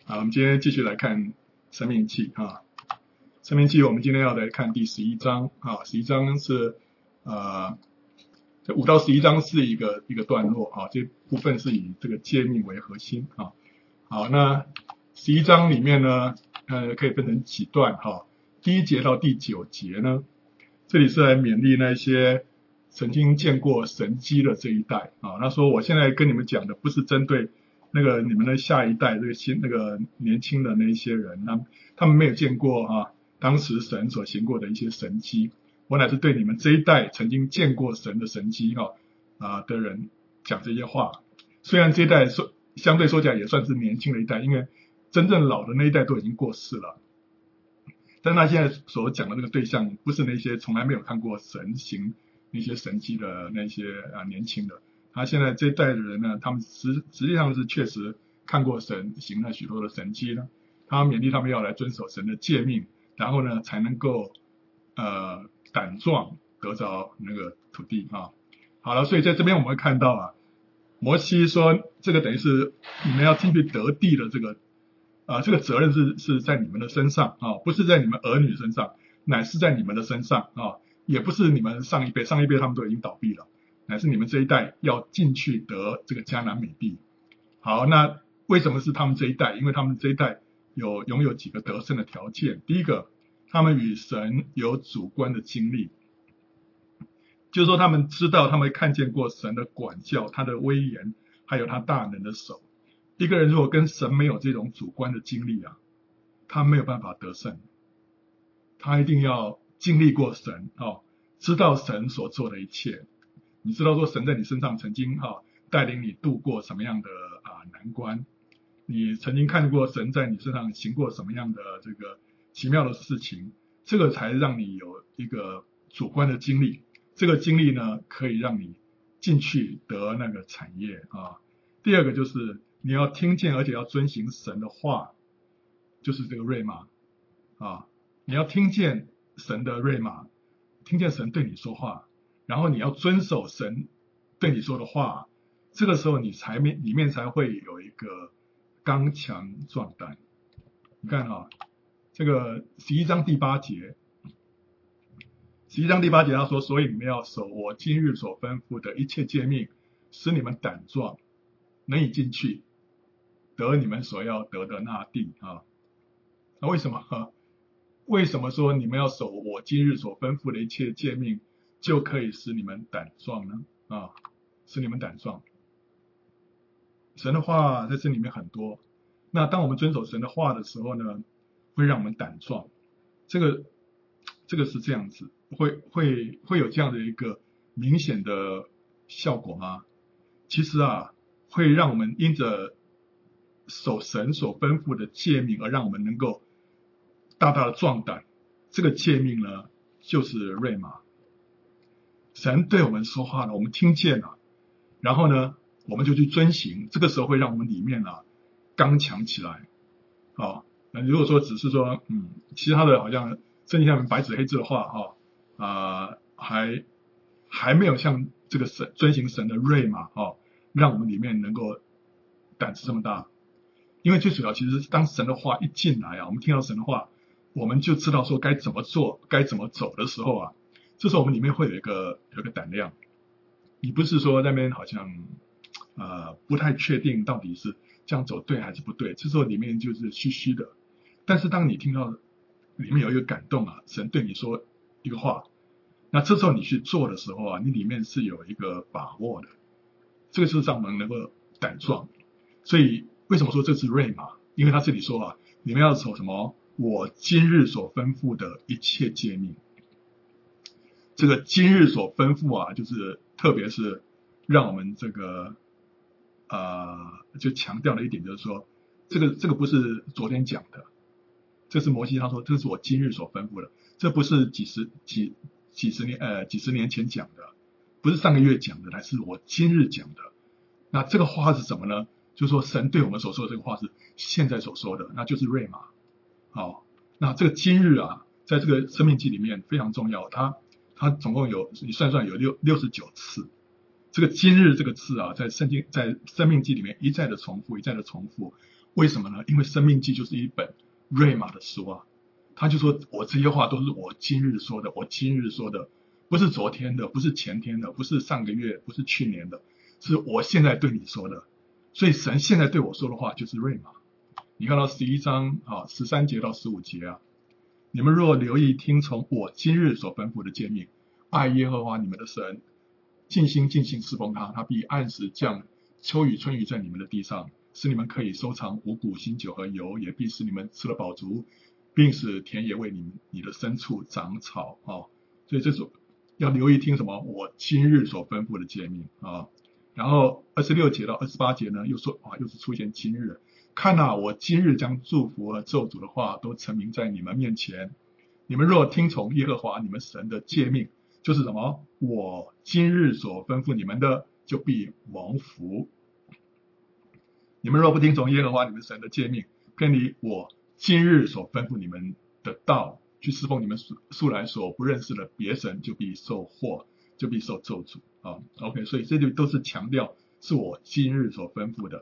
我们今天继续来看生命记啊。生命记我们今天要来看第11章啊。11章是这5到11章是一个段落啊，这部分是以这个诫命为核心啊。好，那11章里面呢可以分成几段哈。第1节到第9节呢，这里是来勉励那些曾经见过神迹的这一代啊。他说我现在跟你们讲的不是针对那个你们的下一代，那个年轻的那一些人，他们没有见过当时神所行过的一些神迹，我乃是对你们这一代曾经见过神的神迹的人讲这些话。虽然这一代相对说起来也算是年轻的一代，因为真正老的那一代都已经过世了，但是他现在所讲的那个对象不是那些从来没有看过神行那些神迹的那些年轻的。他现在这一代的人呢，他们实际上是确实看过神行了许多的神迹呢。他勉励他们要来遵守神的诫命，然后呢才能够胆壮得着那个土地啊。好了，所以在这边我们会看到摩西说这个等于是你们要进去得地的这个责任是在你们的身上不是在你们儿女身上，乃是在你们的身上也不是你们上一辈他们都已经倒闭了，乃是你们这一代要进去得这个迦南美地。好，那为什么是他们这一代？因为他们这一代拥有几个得胜的条件。第一个，他们与神有主观的经历，就是说他们知道，他们看见过神的管教，他的威严，还有他大能的手。一个人如果跟神没有这种主观的经历他没有办法得胜，他一定要经历过神知道神所做的一切。你知道说神在你身上曾经带领你度过什么样的难关，你曾经看过神在你身上行过什么样的这个奇妙的事情，这个才让你有一个主观的经历。这个经历呢，可以让你进去得那个产业第二个就是你要听见而且要遵行神的话，就是这个瑞玛你要听见神的瑞玛，听见神对你说话，然后你要遵守神对你说的话，这个时候你里面才会有一个刚强壮胆。你看这个11章第8节他说，所以你们要守我今日所吩咐的一切诫命，使你们胆壮，能以进去得你们所要得的那地那为什么说你们要守我今日所吩咐的一切诫命，就可以使你们胆壮呢使你们胆壮。神的话在这里面很多，那当我们遵守神的话的时候呢，会让我们胆壮。这个是这样子，会有这样的一个明显的效果吗？其实会让我们因着守神所吩咐的诫命而让我们能够大大的壮胆。这个诫命呢，就是瑞玛。神对我们说话了，我们听见了，然后呢我们就去遵行，这个时候会让我们里面刚强起来那如果说只是说其他的好像圣经上面白纸黑字的话还没有像这个遵行神的瑞玛让我们里面能够胆子这么大。因为最主要其实当神的话一进来我们听到神的话，我们就知道说该怎么做该怎么走的时候这时候我们里面会有一个胆量。你不是说那边好像不太确定到底是这样走对还是不对，这时候里面就是虚虚的。但是当你听到里面有一个感动神对你说一个话，那这时候你去做的时候你里面是有一个把握的，这个是让我们能够胆壮。所以为什么说这是瑞玛？因为他这里说你们要守什么？我今日所吩咐的一切诫命。这个今日所吩咐就是特别是让我们这个就强调了一点，就是说这个不是昨天讲的，这是摩西他说这是我今日所吩咐的，这不是几十年前讲的，不是上个月讲的，乃是我今日讲的。那这个话是什么呢？就是说神对我们所说的这个话是现在所说的，那就是瑞玛那这个今日在这个生命记里面非常重要，它总共你算有69次。这个今日这个字在生命记里面一再的重复。 为什么呢？因为生命记就是一本瑞玛的书啊，他就说我这些话都是我今日说的，我今日说的，不是昨天的，不是前天的，不是上个月，不是去年的，是我现在对你说的。所以神现在对我说的话就是瑞玛。你看到11章13节到15节啊，你们若留意听从我今日所吩咐的诫命，爱耶和华你们的神，尽心尽性侍奉他，他必按时降秋雨春雨在你们的地上，使你们可以收藏五谷新酒和油，也必使你们吃了饱足，并使田野为你的牲畜长草啊。所以这是要留意听什么？我今日所吩咐的诫命啊。然后26节到28节呢，又说又是出现今日。看啊，我今日将祝福和咒诅的话都陈明在你们面前。你们若听从耶和华你们神的诫命，就是什么？我今日所吩咐你们的，就必蒙福。你们若不听从耶和华你们神的诫命，偏离我今日所吩咐你们的道，去侍奉你们素来所不认识的别神，就必受祸，就必受咒诅啊。OK， 所以这里都是强调是我今日所吩咐的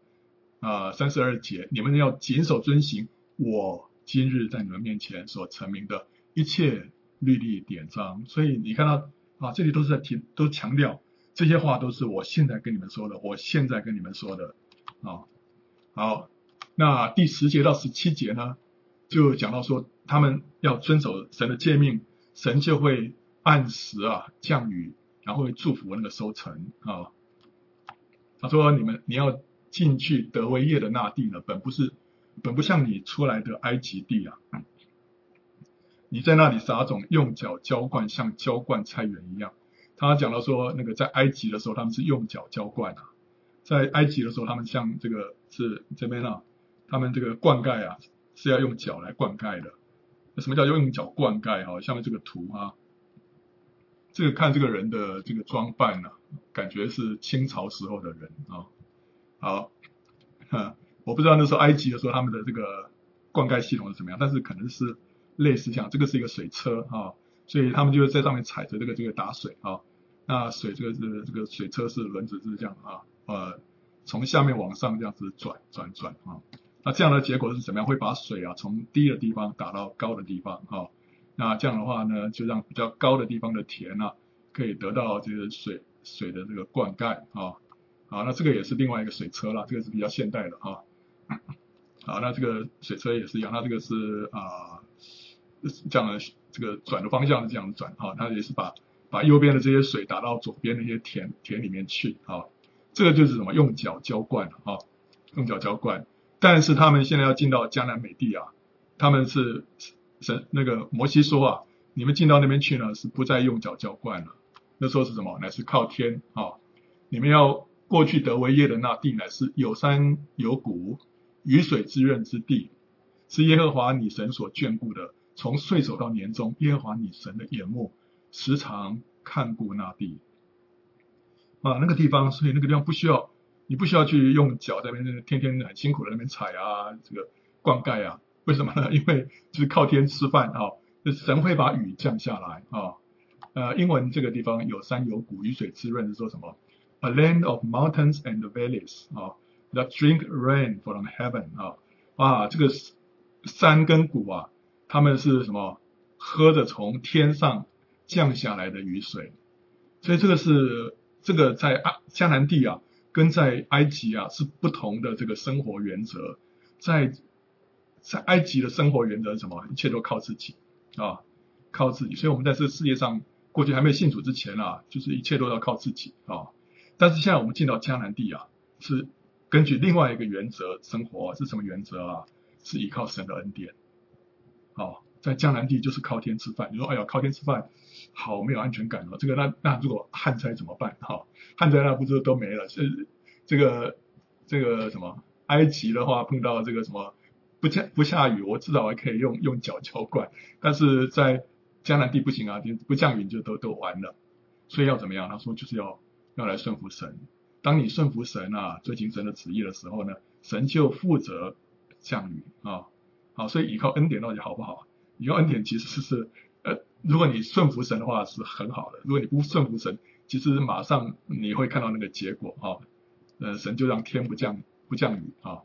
32节，你们要谨守遵行我今日在你们面前所陈明的一切律例典章。所以你看到这里都是在都强调这些话都是我现在跟你们说的，我现在跟你们说的好，那第10节到17节呢，就讲到说他们要遵守神的诫命，神就会按时降雨，然后会祝福那个收成他说你要进去得为业的那地呢，本不像你出来的埃及地你在那里撒种，用脚浇灌，像浇灌菜园一样。他讲到说，那个在埃及的时候他们是用脚浇灌在埃及的时候他们像这个是这边他们这个灌溉是要用脚来灌溉的。什么叫用脚灌溉下面这个图这个看这个人的这个装扮感觉是清朝时候的人好，我不知道那时候埃及的时候他们的这个灌溉系统是怎么样，但是可能是类似像这个是一个水车所以他们就在上面踩着这个打水那水这个水车是轮子是这样从下面往上这样子转那这样的结果是怎么样？会把水从低的地方打到高的地方那这样的话呢，就让比较高的地方的田可以得到这个水的这个灌溉好，那这个也是另外一个水车啦，这个是比较现代的好，那这个水车也是一样，它这个是这样的，这个转的方向是这样转它也是把右边的这些水打到左边的一些田里面去这个就是什么？用脚浇灌用脚浇灌。但是他们现在要进到迦南美地他们是那个摩西说你们进到那边去呢，是不再用脚浇灌了。那时候是什么？乃是靠天你们要过去得为业的那地，乃是有山有谷，雨水滋润之地，是耶和华你神所眷顾的。从岁首到年终，耶和华你神的眼目时常看顾那地那个地方，所以那个地方你不需要去用脚在那边天天很辛苦的那边踩这个灌溉为什么呢？因为就是靠天吃饭神会把雨降下来英文这个地方有山有谷，雨水滋润是说什么 ？A land of mountains and valleys that drink rain from heaven 这个山跟谷他们是什么？喝着从天上降下来的雨水。所以这个在迦南地跟在埃及是不同的这个生活原则。在埃及的生活原则是什么？一切都靠自己靠自己。所以我们在这个世界上，过去还没有信主之前就是一切都要靠自己但是现在我们进到迦南地是根据另外一个原则生活是什么原则是依靠神的恩典在江南地就是靠天吃饭。你说哎呀，靠天吃饭好没有安全感这个那如果旱灾怎么办旱灾那不是都没了。这个什么埃及的话碰到这个什么不下雨，我至少还可以用脚浇灌，但是在江南地不行不降雨就都完了。所以要怎么样？他说就是要来顺服神。当你顺服神遵行神的旨意的时候呢，神就负责降雨好，所以依靠恩典到底好不好？依靠恩典其实是如果你顺服神的话是很好的，如果你不顺服神，其实马上你会看到那个结果神就让天不降雨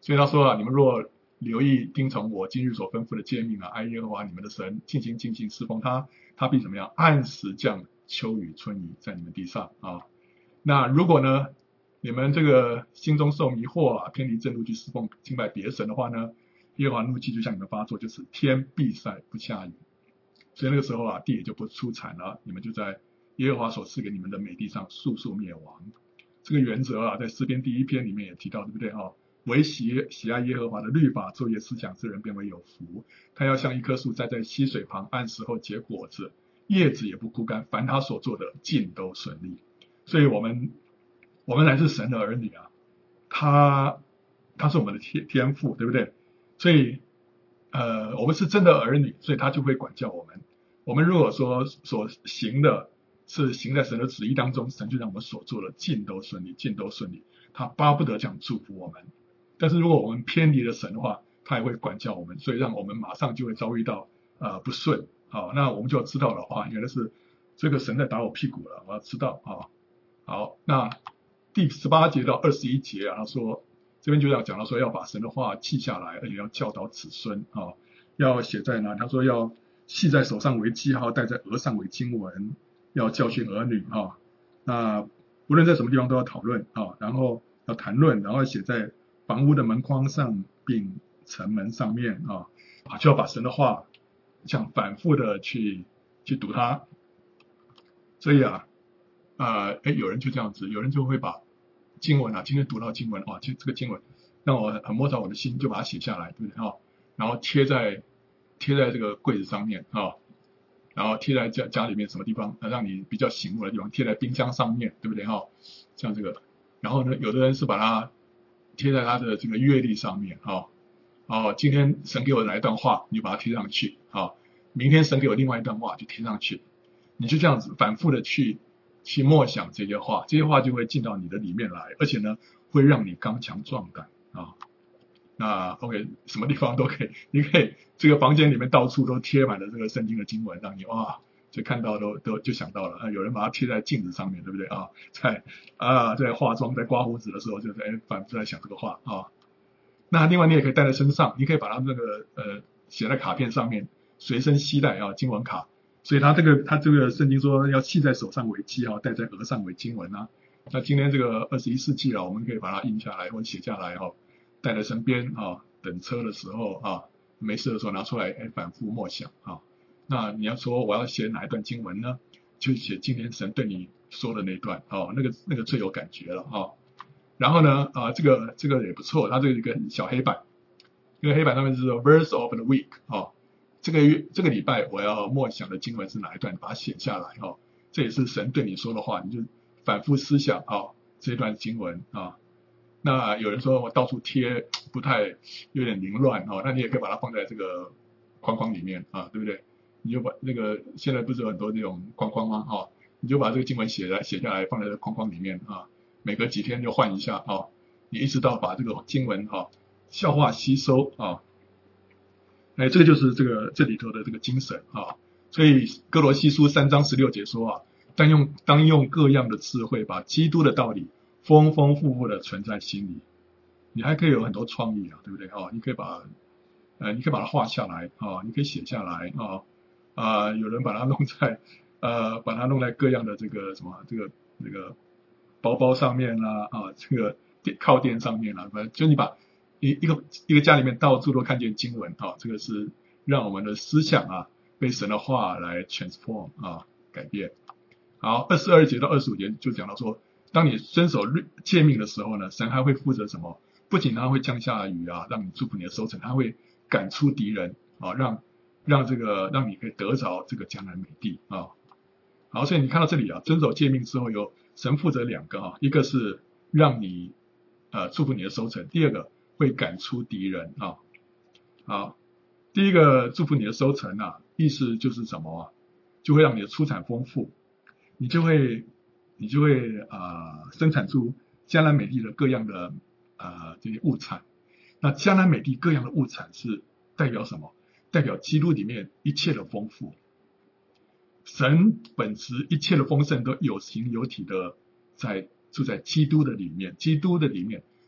所以他说啊，你们若留意听从我今日所吩咐的诫命啊，爱耶和华你们的神，尽心侍奉他，他必怎么样？按时降秋雨春雨在你们地上啊。那如果呢，你们这个心中受迷惑啊，偏离正路去侍奉敬拜别神的话呢，耶和华怒气就向你们发作，就是天闭塞不下雨，所以那个时候啊，地也就不出产了，你们就在耶和华所赐给你们的美地上速速灭亡。这个原则啊，在诗篇第1篇里面也提到，对不对啊？唯喜爱耶和华的律法，昼夜思想之人变为有福。他要像一棵树栽在溪水旁，按时候结果子，叶子也不枯干，凡他所做的尽都顺利。所以我们乃是神的儿女啊，他是我们的天父，对不对？所以我们是真的儿女，所以他就会管教我们。我们如果说所行的是行在神的旨意当中，神就让我们所做的尽都顺利，尽都顺利。他巴不得这样祝福我们。但是如果我们偏离了神的话，他也会管教我们，所以让我们马上就会遭遇到不顺。好，那我们就要知道了啊，原来是这个神在打我屁股了，我要知道啊。好，那第18节到21节啊，他说这边就要讲到说要把神的话记下来，而且要教导子孙啊，要写在哪？他说要系在手上为记号，戴在额上为经文，要教训儿女啊。那无论在什么地方都要讨论啊，然后要谈论，然后写在房屋的门框上，并城门上面啊，就要把神的话这样反复的去读它。所以啊，有人就这样子，有人就会把经文啊，今天读到经文啊，这个经文让我很摸着我的心，就把它写下来，对不对啊？然后贴在这个柜子上面啊，然后贴在家里面什么地方，让你比较醒目的地方，贴在冰箱上面，对不对哈？像这个，然后呢，有的人是把它贴在他的这个阅历上面啊。今天神给我哪一段话，你就把它贴上去啊。明天神给我另外一段话，就贴上去。你就这样子反复的去默想这些话，这些话就会进到你的里面来，而且呢，会让你刚强壮胆啊。那 OK， 什么地方都可以，你可以这个房间里面到处都贴满了这个圣经的经文，让你哇，就看到都就想到了有人把它贴在镜子上面，对不对啊？在化妆在刮胡子的时候，就在反复在想这个话啊。那另外你也可以带在身上，你可以把它那个写在卡片上面，随身携带啊，经文卡。所以他这个圣经说要系在手上为记号，戴在额上为经文啊。那今天这个21世纪了，我们可以把它印下来或者写下来哈，带在身边啊，等车的时候啊，没事的时候拿出来反复默想啊。那你要说我要写哪一段经文呢？就写今天神对你说的那段哦，那个最有感觉了啊。然后呢这个也不错，它这个一个小黑板，这个黑板上面是说 verse of the week 啊。这个礼拜我要默想的经文是哪一段，把它写下来哈。这也是神对你说的话，你就反复思想这段经文啊。那有人说我到处贴不太有点凌乱那你也可以把它放在这个框框里面啊，对不对？你就把那个现在不是有很多这种框框吗你就把这个经文写下来放在这个框框里面啊，每隔几天就换一下你一直到把这个经文消化吸收啊。这个就是这里头的这个精神啊。所以哥罗西书3章16节说当用各样的智慧，把基督的道理丰丰富富的存在心里。你还可以有很多创意对不对你可以把它画下来你可以写下来有人把它弄在各样的这个什么这个包包上面啦这个靠垫上面啦，反正就你把一个家里面到处都看见经文这个是让我们的思想被神的话来 transform 改变。好，22节到25节就讲到说，当你遵守诫命的时候呢，神还会负责什么？不仅他会降下雨让你祝福你的收成，他会赶出敌人让你可以得着这个迦南美地好，所以你看到这里遵守诫命之后，有神负责2个一个是让你祝福你的收成，第二个会赶出敌人好，第一个祝福你的收成意思就是什么就会让你的出产丰富，你就会生产出迦南美地的各样的这些物产。那迦南美地各样的物产是代表什么？代表基督里面一切的丰富。神本质一切的丰盛都有形有体的住在基督的里面，基督的里面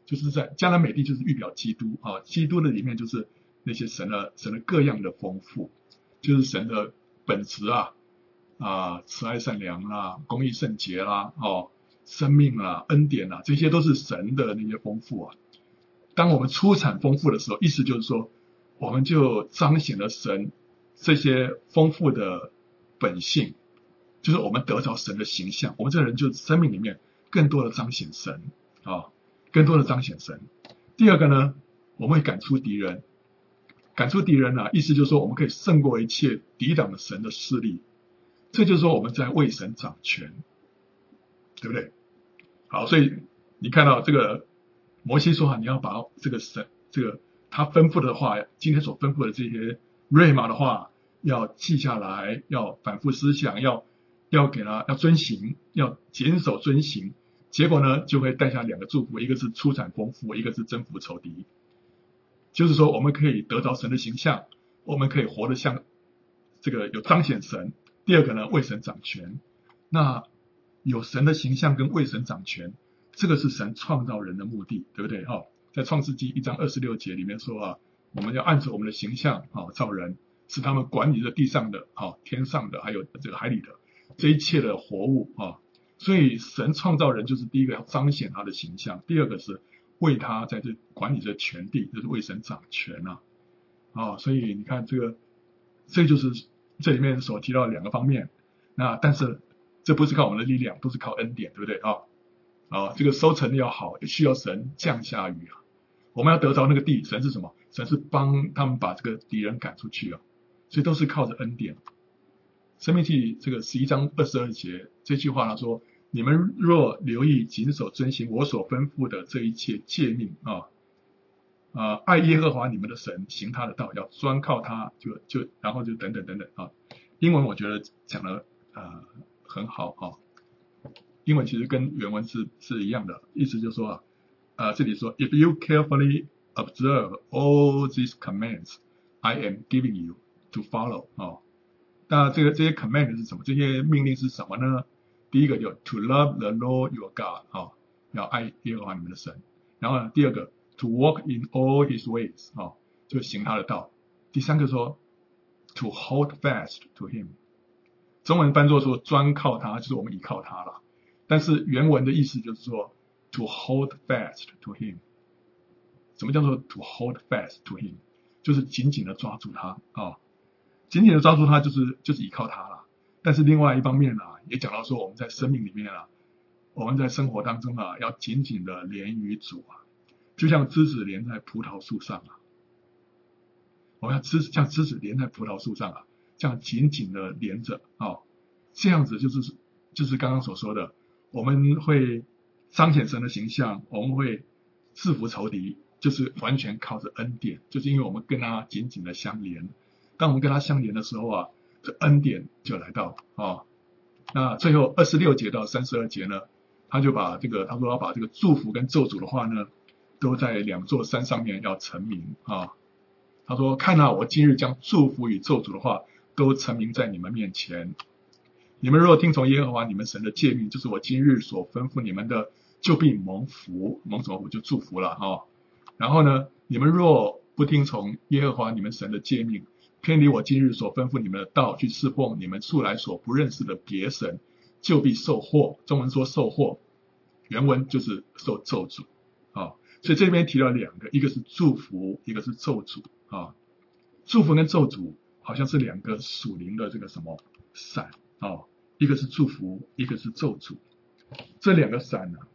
就是在迦南美地就是预表基督啊，基督的里面就是那些神的各样的丰富，就是神的本质慈爱善良公义圣洁生命恩典这些都是神的那些丰富当我们出产丰富的时候，意思就是说，我们就彰显了神这些丰富的本性，就是我们得着神的形象，我们这个人就生命里面更多的彰显神更多的彰显神。第二个呢，我们会赶出敌人，意思就是说我们可以胜过一切抵挡了神的势力，这就是说我们在为神掌权，对不对？好，所以你看到这个摩西说你要把这个神他吩咐的话，今天所吩咐的这些瑞玛的话要记下来，要反复思想，要给他要遵行，要谨守遵行。结果呢，就会带下两个祝福，一个是出产丰富，一个是征服仇敌。就是说，我们可以得着神的形象，我们可以活得像这个有彰显神。第二个呢，为神掌权。那有神的形象跟为神掌权，这个是神创造人的目的，对不对？在创世纪1章26节里面说我们要按着我们的形象造人，使他们管理着地上的天上的，还有这个海里的这一切的活物所以神创造人就是第一个要彰显他的形象，第二个是为他在这管理着全地，就是为神掌权所以你看这就是这里面所提到的两个方面。那但是这不是靠我们的力量，都是靠恩典，对不对这个收成要好，需要神降下雨我们要得着那个地，神是什么？神是帮他们把这个敌人赶出去所以都是靠着恩典。申命记这个11章22节这句话他说，你们若留意谨守遵行我所吩咐的这一切诫命爱耶和华你们的神，行他的道，要专靠他，然后就等等等等英文我觉得讲的很好英文其实跟原文是一样的，意思就是说这里说 If you carefully observe all these commands I am giving you to follow 那这些 command 是什么？这些命令是什么呢？第一个就 to love the Lord your God 要爱耶和华你们的神。然后呢，第二个 to walk in all his ways 就行他的道。第三个说 to hold fast to him， 中文翻作说专靠他，就是我们依靠他了。但是原文的意思就是说 to hold fast to him。 什么叫做 to hold fast to him？ 就是紧紧的抓住他紧紧的抓住他就是依靠他了。但是另外一方面也讲到说我们在生命里面我们在生活当中要紧紧的连于主就像枝子连在葡萄树上我们要像枝子连在葡萄树上这样紧紧的连着这样子就是刚刚所说的，我们会彰显神的形象，我们会制服仇敌，就是完全靠着恩典，就是因为我们跟他紧紧的相连。当我们跟他相连的时候这恩典就来到那最后26节到32节呢，他说要把这个祝福跟咒诅的话呢，都在两座山上面要陈明他说看我今日将祝福与咒诅的话都陈明在你们面前，你们若听从耶和华你们神的诫命，就是我今日所吩咐你们的，就必蒙福。蒙什么福？就祝福了然后呢，你们若不听从耶和华你们神的诫命，偏离我今日所吩咐你们的道，去侍奉你们素来所不认识的别神，就必受祸。中文说受祸，原文就是受咒诅所以这边提到两个，一个是祝福，一个是咒诅祝福跟咒诅好像是两个属灵的这个什么伞一个是祝福，一个是咒诅。这两个伞呢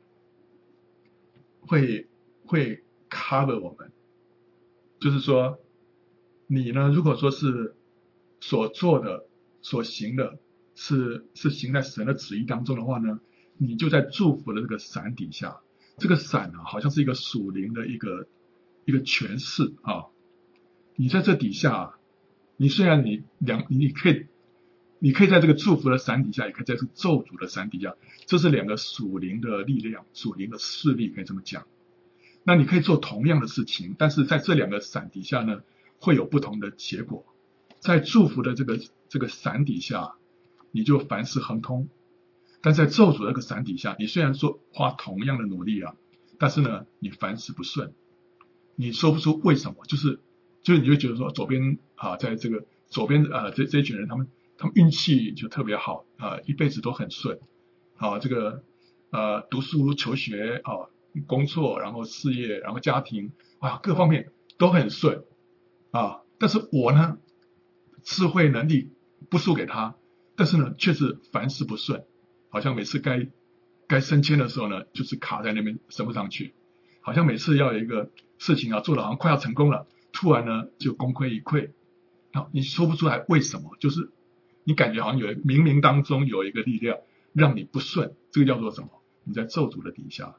会 cover 我们，就是说你呢如果说是所做的所行的是行在神的旨意当中的话呢，你就在祝福的这个伞底下。这个伞好像是一个属灵的一个权势你在这底下你虽然你可以在这个祝福的伞底下，也可以在这个咒诅的伞底下，这是两个属灵的力量，属灵的势力，可以这么讲。那你可以做同样的事情，但是在这两个伞底下呢，会有不同的结果。在祝福的这个伞底下，你就凡事亨通；但在咒诅的这个伞底下，你虽然说花同样的努力但是呢，你凡事不顺，你说不出为什么，就是你会觉得说左边在这个左边这一群人，他们运气就特别好一辈子都很顺这个读书求学工作，然后事业，然后家庭各方面都很顺但是我呢，智慧能力不输给他，但是呢，却是凡事不顺，好像每次该升迁的时候呢，就是卡在那边升不上去，好像每次要有一个事情做得好像快要成功了，突然呢就功亏一篑，你说不出来为什么，就是你感觉好像冥冥当中有一个力量让你不顺，这个叫做什么？你在咒诅的底下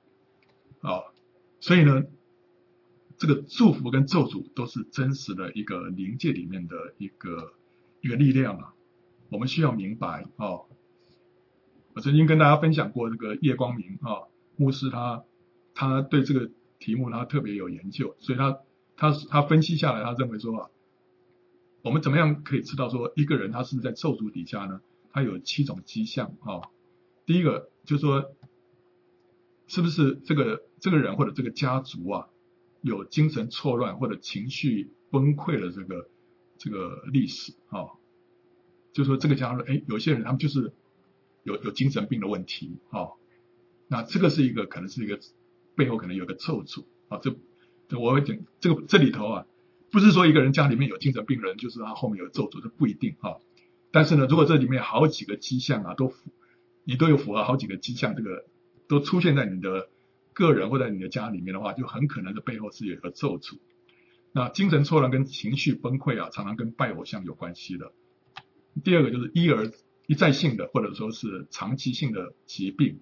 所以呢，这个祝福跟咒诅都是真实的一个灵界里面的一个力量我们需要明白我曾经跟大家分享过这个叶光明牧师他对这个题目他特别有研究，所以他分析下来，他认为说我们怎么样可以知道说一个人他是不是在咒诅底下呢？他有7种迹象第一个就是说，是不是这个人或者这个家族有精神错乱或者情绪崩溃的这个历史就是说这个家族有些人他们就是有精神病的问题那这个是可能是一个背后可能有个咒诅这我会讲这里头不是说一个人家里面有精神病人就是他后面有咒诅，这不一定但是呢，如果这里面有好几个迹象你都有符合好几个迹象，这个都出现在你的个人或者你的家里面的话，就很可能的背后是有一个咒诅。那精神错乱跟情绪崩溃常常跟拜偶像有关系的。第二个就是一再性的或者说是长期性的疾病，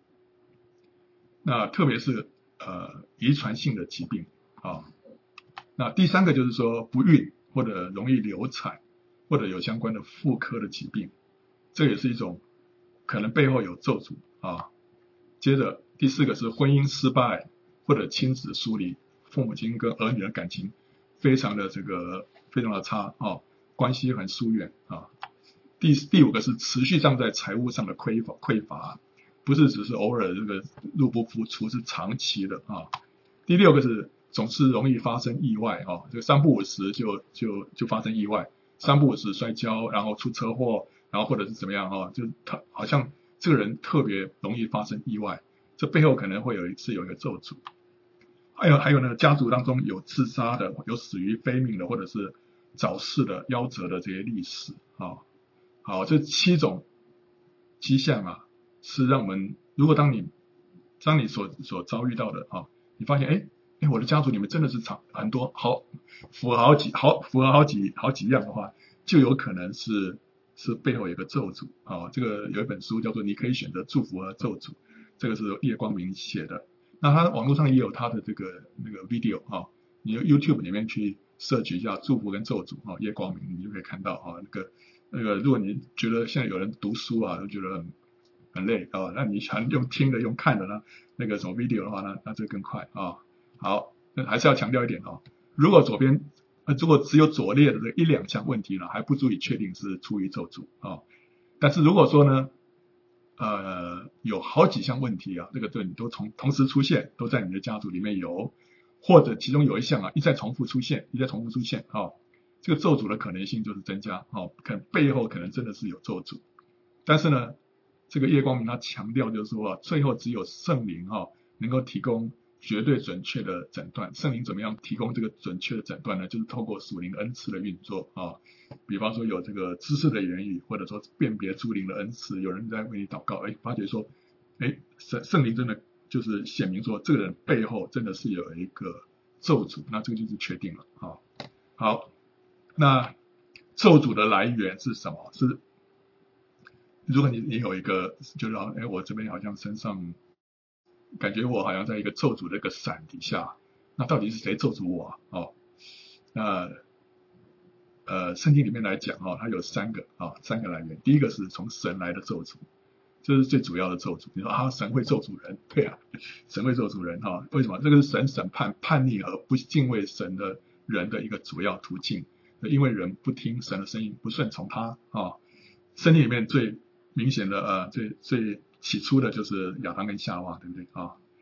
那特别是遗传性的疾病那第三个就是说不孕或者容易流产或者有相关的妇科的疾病，这也是一种可能背后有咒诅接着第四个是婚姻失败或者亲子疏离，父母亲跟儿女的感情非常的差关系很疏远第五个是持续上在财务上的匮乏，不是只是偶尔这个入不敷出，是长期的第六个是总是容易发生意外这个3不5时就发生意外，3不5时摔跤，然后出车祸，然后或者是怎么样就是他好像这个人特别容易发生意外，这背后可能会有一个咒诅。还有呢，家族当中有自杀的，有死于非命的，或者是早逝的、夭折的这些历史好，这7种迹象是让我们，如果当你所遭遇到的你发现我的家族里面真的是很多符合好几样的话，就有可能是背后有一个咒诅这个有一本书叫做《你可以选择祝福和咒诅》，这个是叶光明写的。那他网络上也有他的那个 video 你 YouTube 里面去search 一下祝福跟咒诅叶光明，你就可以看到那个如果你觉得现在有人读书都觉得很累那你想用听的用看的呢，那个什么 video 的话呢，那这更快好，那还是要强调一点如果如果只有左列的这1、2项问题呢，还不足以确定是出于咒诅但是如果说呢有好几项问题这个对你都同时出现，都在你的家族里面有，或者其中有一项一再重复出现这个咒诅的可能性就是增加背后可能真的是有咒诅。但是呢，这个叶光明他强调就是说最后只有圣灵能够提供绝对准确的诊断。圣灵怎么样提供这个准确的诊断呢？就是透过属灵恩赐的运作比方说有这个知识的言语，或者说辨别诸灵的恩赐，有人在为你祷告发觉说圣灵真的就是显明说这个人背后真的是有一个咒诅，那这个就是确定了好，那咒诅的来源是什么？是如果你有一个就是我这边好像身上感觉我好像在一个咒诅的一个伞底下，那到底是谁咒诅我那圣经里面来讲它有3个来源。第一个是从神来的咒诅，这是最主要的咒诅。你说神会咒诅人，对神会咒诅人为什么？这个是神审判叛逆而不敬畏神的人的一个主要途径，因为人不听神的声音，不顺从他圣经里面最明显的最起初的就是亚当跟夏娃，对不对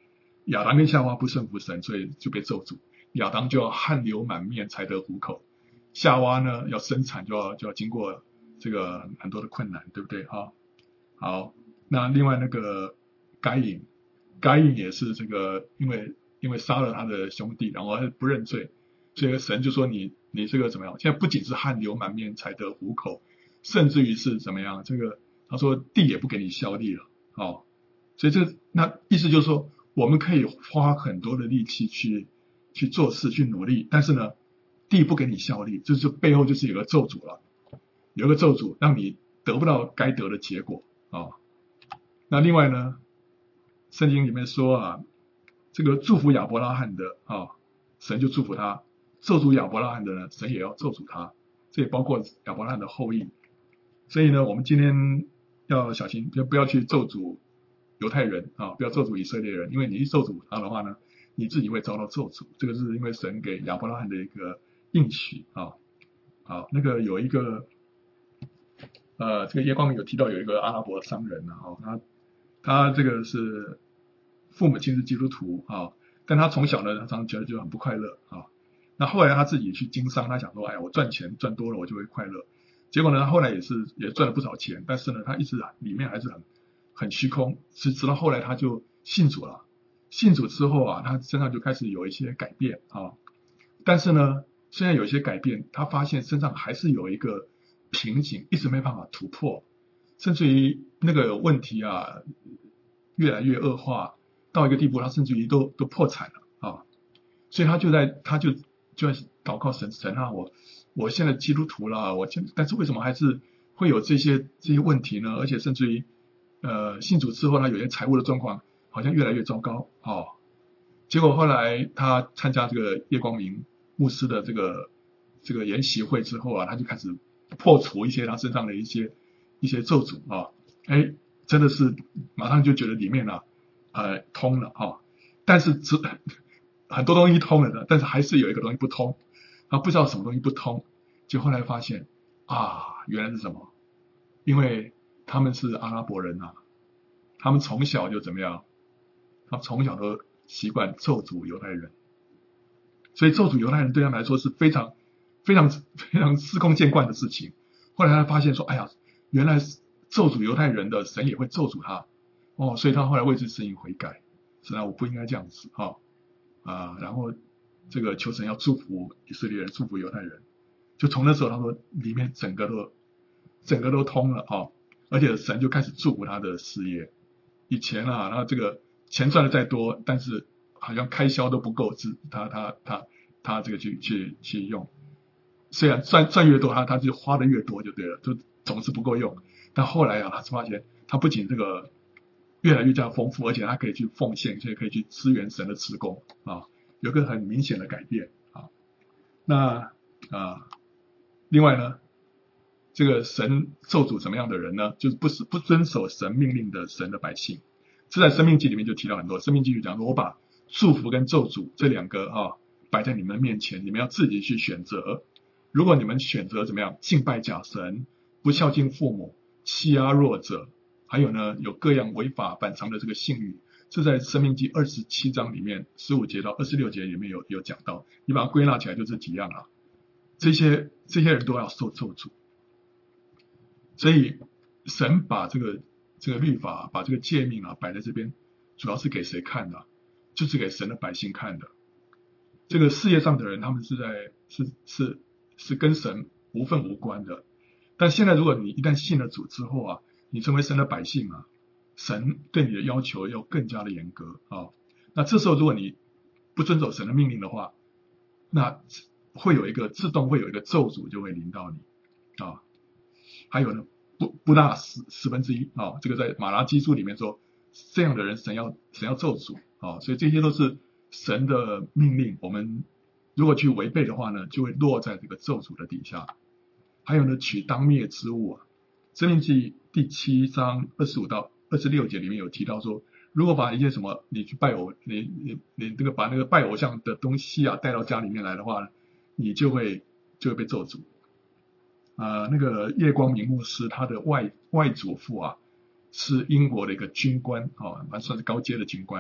亚当跟夏娃不顺服神，所以就被咒诅。亚当就要汗流满面才得糊口，夏娃呢要生产就要经过这个很多的困难，对不对啊？好，那另外那个该隐也是这个因为杀了他的兄弟，然后他不认罪，所以神就说你这个怎么样？现在不仅是汗流满面才得糊口，甚至于是怎么样？这个他说地也不给你效力了，哦，所以那意思就是说，我们可以花很多的力气去做事去努力，但是呢，地不给你效力，就是背后就是有个咒诅了，有一个咒诅让你得不到该得的结果啊。那另外呢，圣经里面说啊，这个祝福亚伯拉罕的啊，神就祝福他；咒诅亚伯拉罕的呢，神也要咒诅他。这也包括亚伯拉罕的后裔。所以呢，我们今天要小心，不要去咒诅犹太人啊，不要咒诅以色列人，因为你一咒诅他的话呢，你自己会遭到咒诅。这个是因为神给亚伯拉罕的一个应许啊。好，那个有一个这个叶光明有提到有一个阿拉伯商人啊，他这个是父母亲是基督徒啊，但他从小呢，他常常觉得就很不快乐啊。那后来他自己去经商，他想说，哎呀，我赚钱赚多了，我就会快乐。结果呢，他后来也赚了不少钱，但是呢，他一直里面还是很虚空。直到后来他就信主了，信主之后啊，他身上就开始有一些改变啊。但是呢，虽然有一些改变，他发现身上还是有一个瓶颈，一直没办法突破，甚至于那个问题啊越来越恶化到一个地步，他甚至于都破产了啊。所以他就在祷告神啊，我现在基督徒了，但是为什么还是会有这些问题呢？而且甚至于信主之后，他有些财务的状况好像越来越糟糕哦。结果后来他参加这个叶光明牧师的这个研习会之后啊，他就开始破除一些他身上的一些咒诅啊，哎，真的是马上就觉得里面啊通了啊，但是很多东西通了的，但是还是有一个东西不通，他不知道什么东西不通，就后来发现啊，原来是什么？因为他们是阿拉伯人啊，他们从小就怎么样？他们从小都习惯咒诅犹太人，所以咒诅犹太人对他们来说是非常非常非常司空见惯的事情。后来他发现说，哎呀，原来咒诅犹太人的神也会咒诅他哦，所以他后来为这事情悔改，是啊，我不应该这样子然后这个求神要祝福以色列人，祝福犹太人。就从那时候他说里面整个都通了而且神就开始祝福他的事业。以前啊，他这个钱赚的再多，但是好像开销都不够，他这个去用。虽然赚越多，他就花的越多就对了，就总是不够用。但后来啊，他发现他不仅这个越来越加丰富，而且他可以去奉献，所以可以去支援神的事工啊，有个很明显的改变啊。那另外呢，这个神咒诅什么样的人呢？就是不遵守神命令的神的百姓。这在生命记里面就提到很多，生命记就讲说，我把祝福跟咒诅这两个摆在你们面前，你们要自己去选择。如果你们选择怎么样敬拜假神，不孝敬父母，欺压弱者，还有呢有各样违法反常的这个性欲，这在生命记27章里面15节到26节里面有讲到。你把它归纳起来就这几样啊，这些人都要受咒诅。所以神把这个律法，把这个诫命摆在这边，主要是给谁看的？就是给神的百姓看的。这个世界上的人，他们是跟神无分无关的。但现在如果你一旦信了主之后啊，你成为神的百姓啊，神对你的要求要更加的严格啊。那这时候如果你不遵守神的命令的话，那自动会有一个咒诅就会临到你啊。还有呢，不大1/10这个在马拉基书里面说，这样的人神要咒诅所以这些都是神的命令，我们如果去违背的话呢，就会落在这个咒诅的底下。还有呢，取当灭之物申命记第7章25到26节里面有提到说，如果把一些什么你去拜偶，你这个把那个拜偶像的东西带到家里面来的话，你就会被咒诅。那个叶光明牧师他的外祖父是英国的一个军官算是高阶的军官。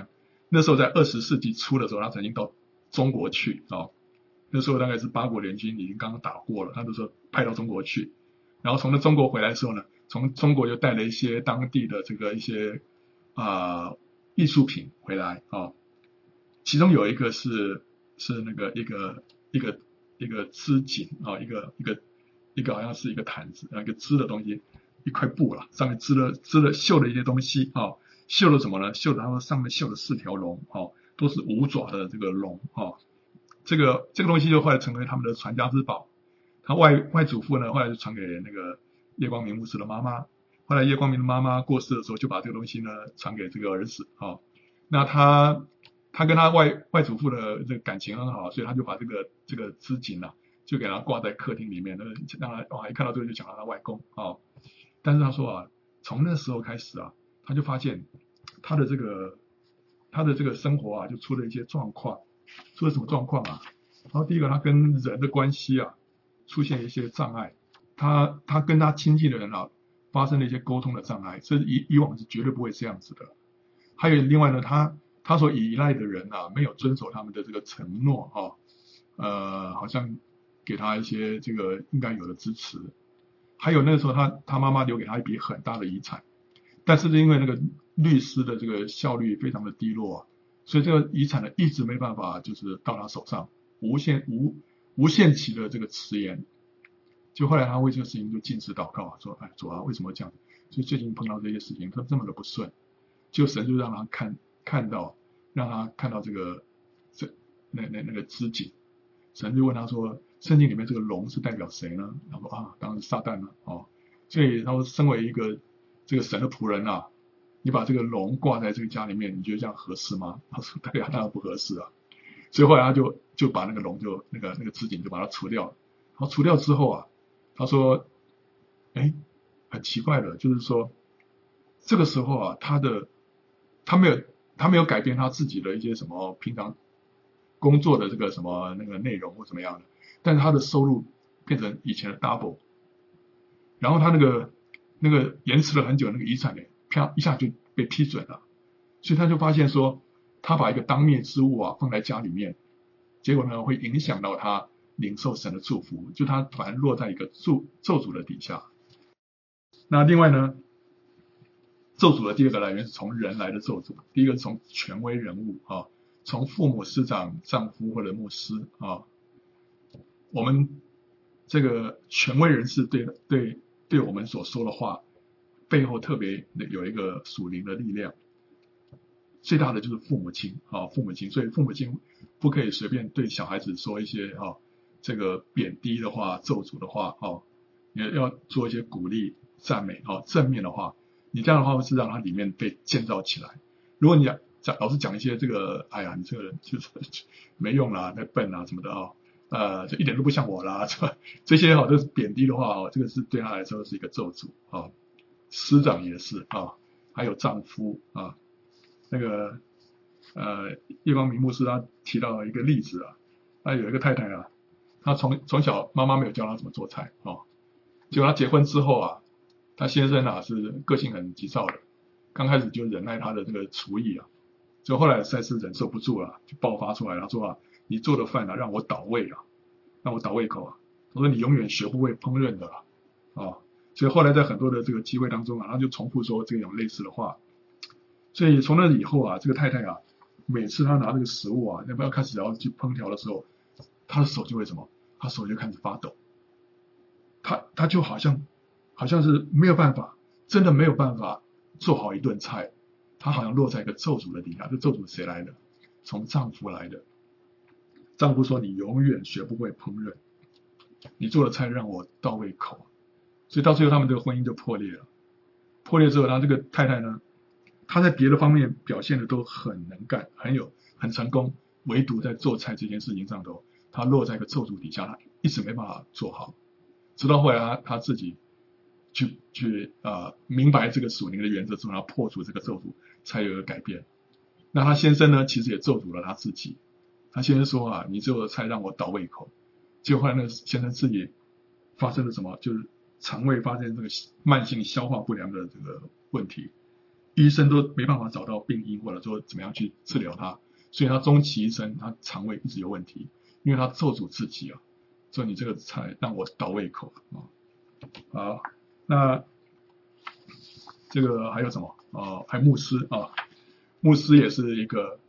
那时候在20世纪初的时候，他曾经到中国去那时候大概是八国联军已经刚刚打过了，他那时候派到中国去，然后从那中国回来的时候呢，从中国又带了一些当地的这个一些艺术品回来其中有一个是那个一个织锦一个好像是一个毯子一个织的东西，一块布啦，上面织了绣了一些东西绣了什么呢？绣的他们上面绣了4条龙都是5爪的这个龙这个东西就后来成为他们的传家之宝。他外祖父呢，后来就传给那个叶光明牧师的妈妈。后来叶光明的妈妈过世的时候，就把这个东西呢传给这个儿子那他跟他外祖父的这个感情很好，所以他就把这个织锦就给他挂在客厅里面，让他一看到这个就想到他外公但是他说从那时候开始他就发现他的这个生活就出了一些状况。出了什么状况然后第一个，他跟人的关系出现一些障碍，他跟他亲近的人发生了一些沟通的障碍，这以往是绝对不会这样子的。还有另外呢，他所依赖的人没有遵守他们的这个承诺好像给他一些这个应该有的支持。还有那个时候他妈妈留给他一笔很大的遗产，但是因为那个律师的这个效率非常的低落所以这个遗产呢一直没办法就是到他手上，无限期的这个迟延。就后来他为这个事情就进食祷告说主为什么这样？就最近碰到这些事情他这么的不顺，就神就让他看到这个那个织锦。神就问他说，圣经里面这个龙是代表谁呢？他说当然是撒旦了所以他说身为一个这个神的仆人你把这个龙挂在这个家里面，你觉得这样合适吗？他说对当然不合适所以后来他就把那个龙那个织锦就把它除掉了。然后除掉之后他说很奇怪的就是说这个时候他没有改变他自己的一些什么平常工作的这个什么那个内容或怎么样的，但是他的收入变成以前的 double。然后他那个延迟了很久那个遗产啪一下就被批准了。所以他就发现说，他把一个当面之物放在家里面，结果呢会影响到他领受神的祝福，就他反而落在一个咒诅的底下。那另外呢，咒诅的第二个来源是从人来的咒诅，第一个是从权威人物从父母师长丈夫或者牧师我们这个权威人士对我们所说的话背后特别有一个属灵的力量。最大的就是父母亲父母亲，所以父母亲不可以随便对小孩子说一些这个贬低的话咒诅的话你要做一些鼓励赞美正面的话，你这样的话会是让他里面被建造起来。如果你老是讲一些这个你这个人就是没用啦太笨什么的就一点都不像我啦这些都是贬低的话这个是对他来说是一个咒诅师长也是还有丈夫那个叶光明牧师他提到一个例子他有一个太太他从小妈妈没有教他怎么做菜结果他结婚之后他先生是个性很急躁的，刚开始就忍耐他的这个厨艺就后来实在是忍受不住了，就爆发出来。他说你做的饭让我倒胃让我倒胃口他说你永远学不会烹饪的所以后来在很多的这个机会当中他就重复说这种类似的话。所以从那以后这个太太每次她拿这个食物要开始要去烹调的时候，她的手就会她手就开始发抖，她就好像是没有办法，真的没有办法做好一顿菜，她好像落在一个咒诅的底下。这咒诅谁来的？从丈夫来的。丈夫说你永远学不会烹饪，你做的菜让我倒胃口。所以到最后他们这个婚姻就破裂了。破裂之后，她这个太太呢，她在别的方面表现的都很能干，很成功，唯独在做菜这件事情上头，她落在一个咒诅底下，她一直没办法做好。直到后来她自己去明白这个属灵的原则之后，她破除这个咒诅，才有一个改变。那她先生呢，其实也咒诅了他自己。他先生说你做的菜让我倒胃口。结果后来那个先生自己发生了什么？就是肠胃发生这个慢性消化不良的这个问题， 医生都没办法找到病因，或者说怎么样去治疗他，所以他终其一生，他肠胃一直有问题，因为他咒诅自己啊，说你这个菜让我倒胃口啊。好，那这个还有什么还有牧师啊，牧师也是一个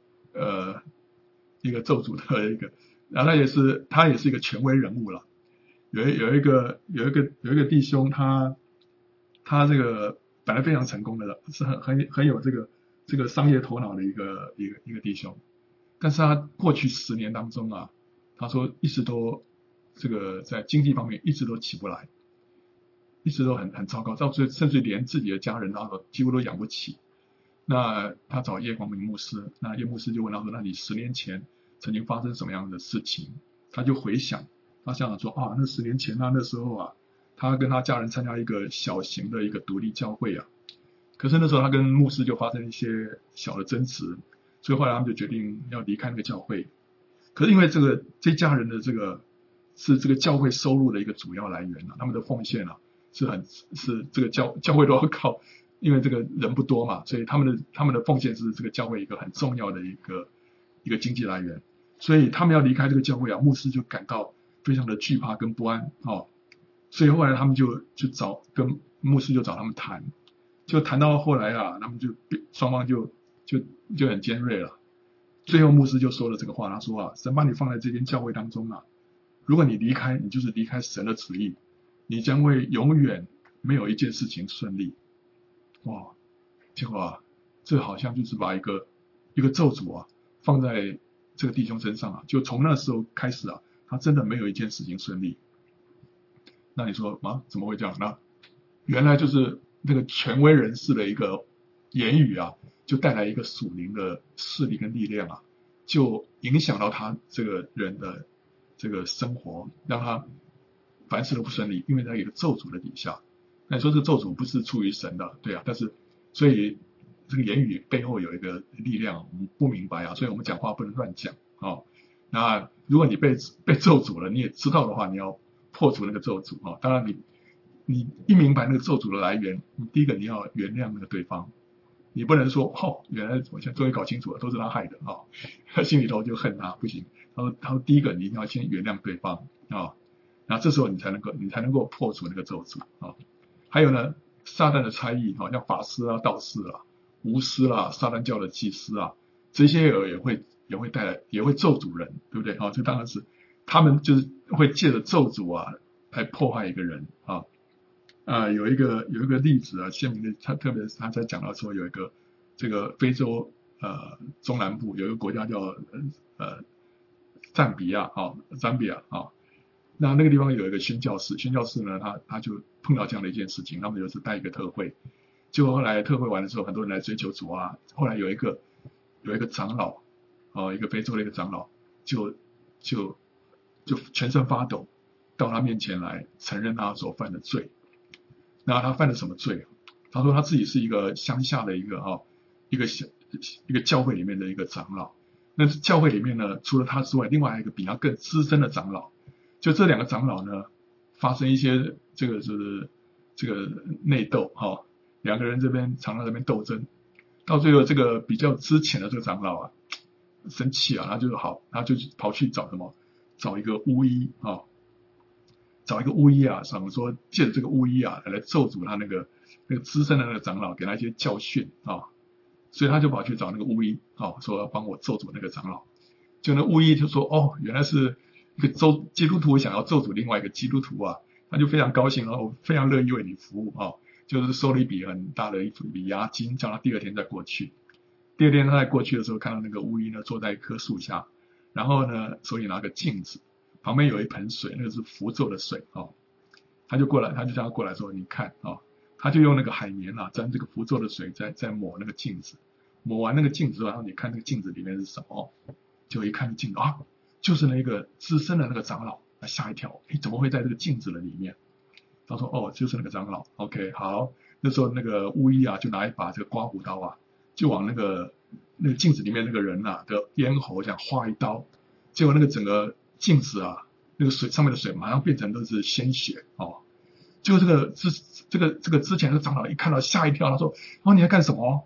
咒诅的一个，然后他也是一个权威人物了。有一个弟兄，他这个本来非常成功的，是很有这个商业头脑的一个弟兄，但是他过去10年当中啊，他说一直都这个在经济方面一直都起不来，一直都很糟糕，到最后甚至连自己的家人几乎都养不起。那他找叶光明牧师，那叶牧师就问他说：“那你10年前曾经发生什么样的事情？”他就回想，他想说啊，那10年前那时候啊，他跟他家人参加一个小型的一个独立教会啊，可是那时候他跟牧师就发生一些小的争执，所以后来他们就决定要离开那个教会。可是因为这家人的是这个教会收入的一个主要来源啊，他们的奉献啊是这个教会都要靠。因为这个人不多嘛，所以他们的奉献是这个教会一个很重要的一个经济来源，所以他们要离开这个教会啊，牧师就感到非常的惧怕跟不安所以后来他们就跟牧师就找他们谈，就谈到后来啊，他们双方就很尖锐了。最后牧师就说了这个话，他说啊，神把你放在这间教会当中啊，如果你离开，你就是离开神的旨意，你将会永远没有一件事情顺利。哇，结果啊，这好像就是把一个咒诅啊放在这个弟兄身上啊，就从那时候开始啊，他真的没有一件事情顺利。那你说啊，怎么会这样呢？原来就是那个权威人士的一个言语啊，就带来一个属灵的势力跟力量啊，就影响到他这个人的这个生活，让他凡事都不顺利，因为在一个咒诅的底下。那你说这咒诅不是出于神的，对啊，但是所以这个言语背后有一个力量，我们不明白啊，所以我们讲话不能乱讲那如果你被咒诅了，你也知道的话，你要破除那个咒诅当然你一明白那个咒诅的来源，第一个你要原谅那个对方，你不能说原来我现在终于搞清楚了，都是他害的他心里头就恨他，不行。他说第一个你一定要先原谅对方那这时候你才能够破除那个咒诅还有呢，撒旦的差役像法师啊、道士啊、巫师啦、撒旦教的祭司啊，这些也会带来，也会咒诅人，对不对这当然是他们就是会借着咒诅啊来破坏一个人有一个例子啊，鲜明的，特别是他在讲到说有一个这个非洲中南部有一个国家叫赞比亚那个地方有一个宣教士呢，他就碰到这样的一件事情，他们有一次带一个特会，结果后来特会完的时候，很多人来追求主啊，后来有一个长老一个非洲的一个长老就全身发抖，到他面前来承认他所犯的罪。那他犯了什么罪他说他自己是一个乡下的一个教会里面的一个长老，那教会里面呢，除了他之外，另外还有一个比他更资深的长老，就这2个长老呢，发生一些这个内斗2个人常常这边斗争，到最后这个比较之前的这个长老啊，生气他就跑去找一个巫医找一个巫医想说借着这个巫医来咒诅他那个资深的那个长老，给他一些教训所以他就跑去找那个巫医说要帮我咒诅那个长老。就那巫医就说原来是一个基督徒想要咒诅另外一个基督徒他就非常高兴我非常乐意为你服务就是收了一笔很大的一笔押金，叫他第2天再过去。第2天他在过去的时候，看到那个巫医呢坐在一棵树下，然后呢手里拿个镜子，旁边有一盆水，那个是符咒的水他就叫他过来说你看他就用那个海绵沾这个符咒的水在抹那个镜子，抹完那个镜子然后你看那个镜子里面是什么就一看镜子就是那个资深的那个长老，吓一跳怎么会在这个镜子的里面？他说就是那个长老。 OK 好，那时候那个巫医就拿一把这个刮胡刀就往那个镜子里面那个人的咽喉这样划一刀，结果那个整个镜子那个水上面的水马上变成都是鲜血就这个之前的长老一看到吓一跳，他说你在干什么？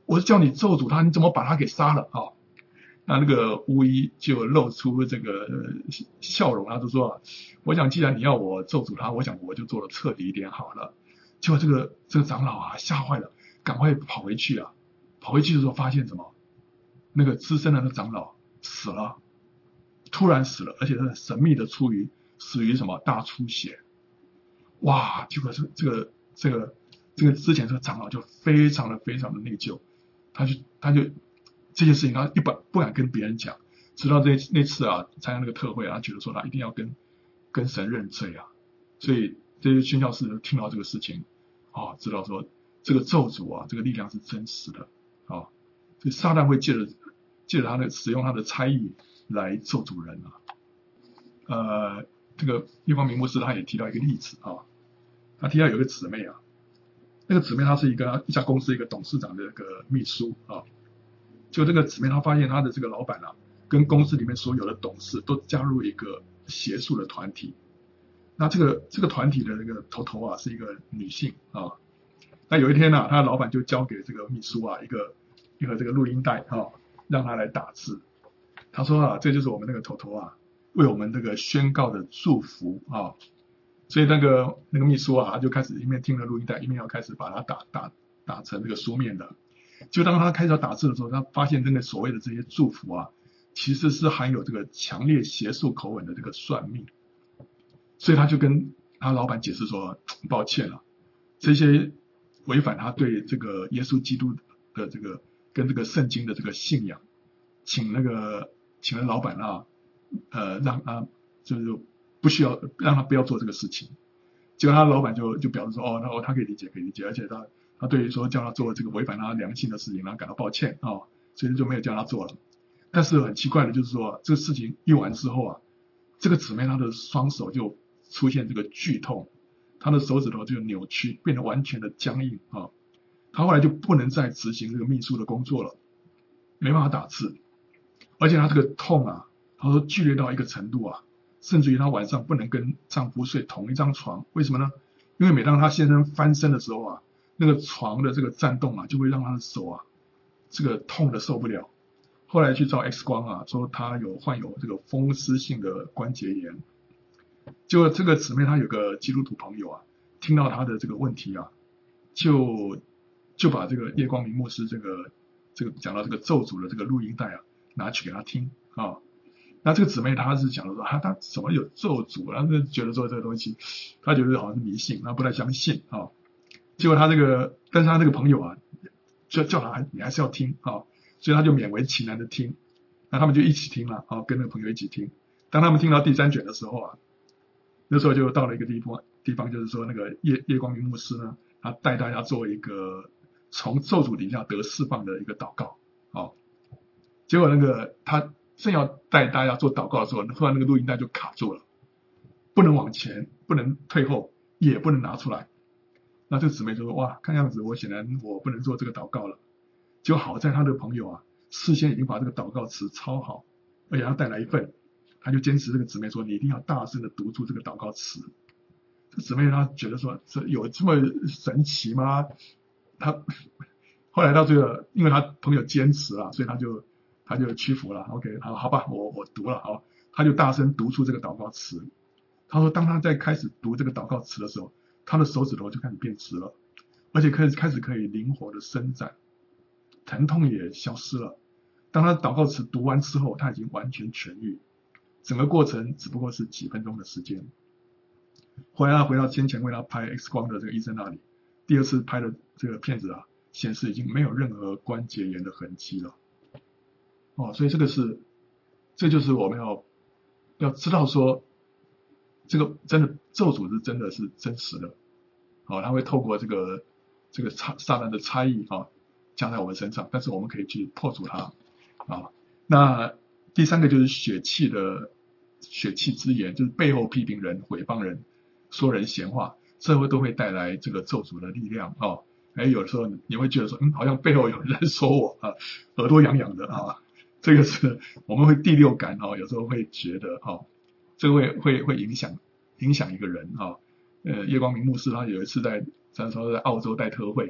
我是叫你咒诅他，你怎么把他给杀了啊？那个巫医就露出这个笑容，他就说啊，我想既然你要我咒诅他，我想我就做的彻底一点好了。结果这个长老啊吓坏了，赶快跑回去啊，跑回去的时候发现什么？那个资深的那长老死了，突然死了，而且是神秘的死于什么大出血。哇！结果这个之前这个长老就非常的内疚，他就这件事情他不敢跟别人讲，直到那次啊参加那个特会啊，他觉得说他一定要跟神认罪啊，所以这些宣教士听到这个事情啊，知道说这个咒诅啊，这个力量是真实的啊，所以撒旦会借着他的使用他的差役来咒诅人啊。这个叶光明牧师他也提到一个例子啊，他提到有一个姊妹啊，那个姊妹她是一家公司一个董事长的一个秘书啊，就这个姊妹她发现她的这个老板啊，跟公司里面所有的董事都加入一个邪术的团体，那这个团体的那个头啊是一个女性啊，那有一天呢，他的老板就交给这个秘书啊一个这个录音带啊，让他来打字。他说啊，这就是我们那个头啊为我们这个宣告的祝福啊。所以那个秘书啊，他就开始一面听了录音带，一面要开始把它打成这个书面的。就当他开始要打字的时候，他发现那个所谓的这些祝福啊，其实是含有这个强烈邪术口吻的这个算命。所以他就跟他老板解释说，抱歉了，这些违反他对这个耶稣基督的这个跟这个圣经的这个信仰，请了老板啊，让他就是不需要让他不要做这个事情。结果他老板就表示说，那他可以理解，而且他对于说叫他做这个违反他良心的事情，他感到抱歉啊，所以就没有叫他做了。但是很奇怪的就是说，这个事情一完之后啊，这个姊妹她的双手就出现这个剧痛，她的手指头就扭曲，变得完全的僵硬啊。她后来就不能再执行这个秘书的工作了，没办法打字，而且她这个痛啊，她说剧烈到一个程度啊，甚至于她晚上不能跟丈夫睡同一张床。为什么呢？因为每当她先生翻身的时候啊，那个床的这个颤动啊，就会让她的手啊，这个痛的受不了。后来去照 X 光啊，说她患有这个风湿性的关节炎。就这个姊妹她有个基督徒朋友啊，听到她的这个问题啊，就把这个叶光明牧师这个讲到这个咒诅的这个录音带啊，拿去给他听啊。那这个姊妹她是讲说她怎么有咒诅，然后就觉得说这个东西，她觉得好像是迷信，她不太相信啊。结果但是她这个朋友啊，就叫她你还是要听啊，所以她就勉为其难的听。那他们就一起听了啊，跟那个朋友一起听。当他们听到第3卷的时候啊，那时候就到了一个地方，就是说那个叶光明牧师呢，他带大家做一个从咒诅底下得释放的一个祷告。好，结果他正要带大家做祷告的时候，突然那个录音带就卡住了，不能往前，不能退后，也不能拿出来。那这个姊妹就说，哇，看样子显然我不能做这个祷告了。就好在他的朋友啊，事先已经把这个祷告词抄好，而且他带来一份，他就坚持这个姊妹说，你一定要大声的读出这个祷告词。这个姊妹她觉得说，这有这么神奇吗？他后来到最后，因为他朋友坚持了，所以他就屈服了。OK， 好吧，我读了，好，他就大声读出这个祷告词。他说，当他在开始读这个祷告词的时候，他的手指头就开始变直了，而且开始可以灵活的伸展，疼痛也消失了。当他祷告词读完之后，他已经完全痊愈，整个过程只不过是几分钟的时间。后来他回到先前为他拍 X 光的这个医生那里，第2次拍的这个片子啊，显示已经没有任何关节炎的痕迹了。所以这就是我们要知道说，这个真的咒诅是真的是真实的。他会透过这个撒旦的差异啊，加在我们身上，但是我们可以去破除它啊。那第3个就是血气之言，就是背后批评人、诽谤人、说人闲话，这都会带来这个咒诅的力量啊。有的时候你会觉得说，好像背后有人在说我啊，耳朵痒痒的啊。这个是我们会第6感啊，有时候会觉得这个会影响一个人啊。叶光明牧师他有一次在澳洲带特会，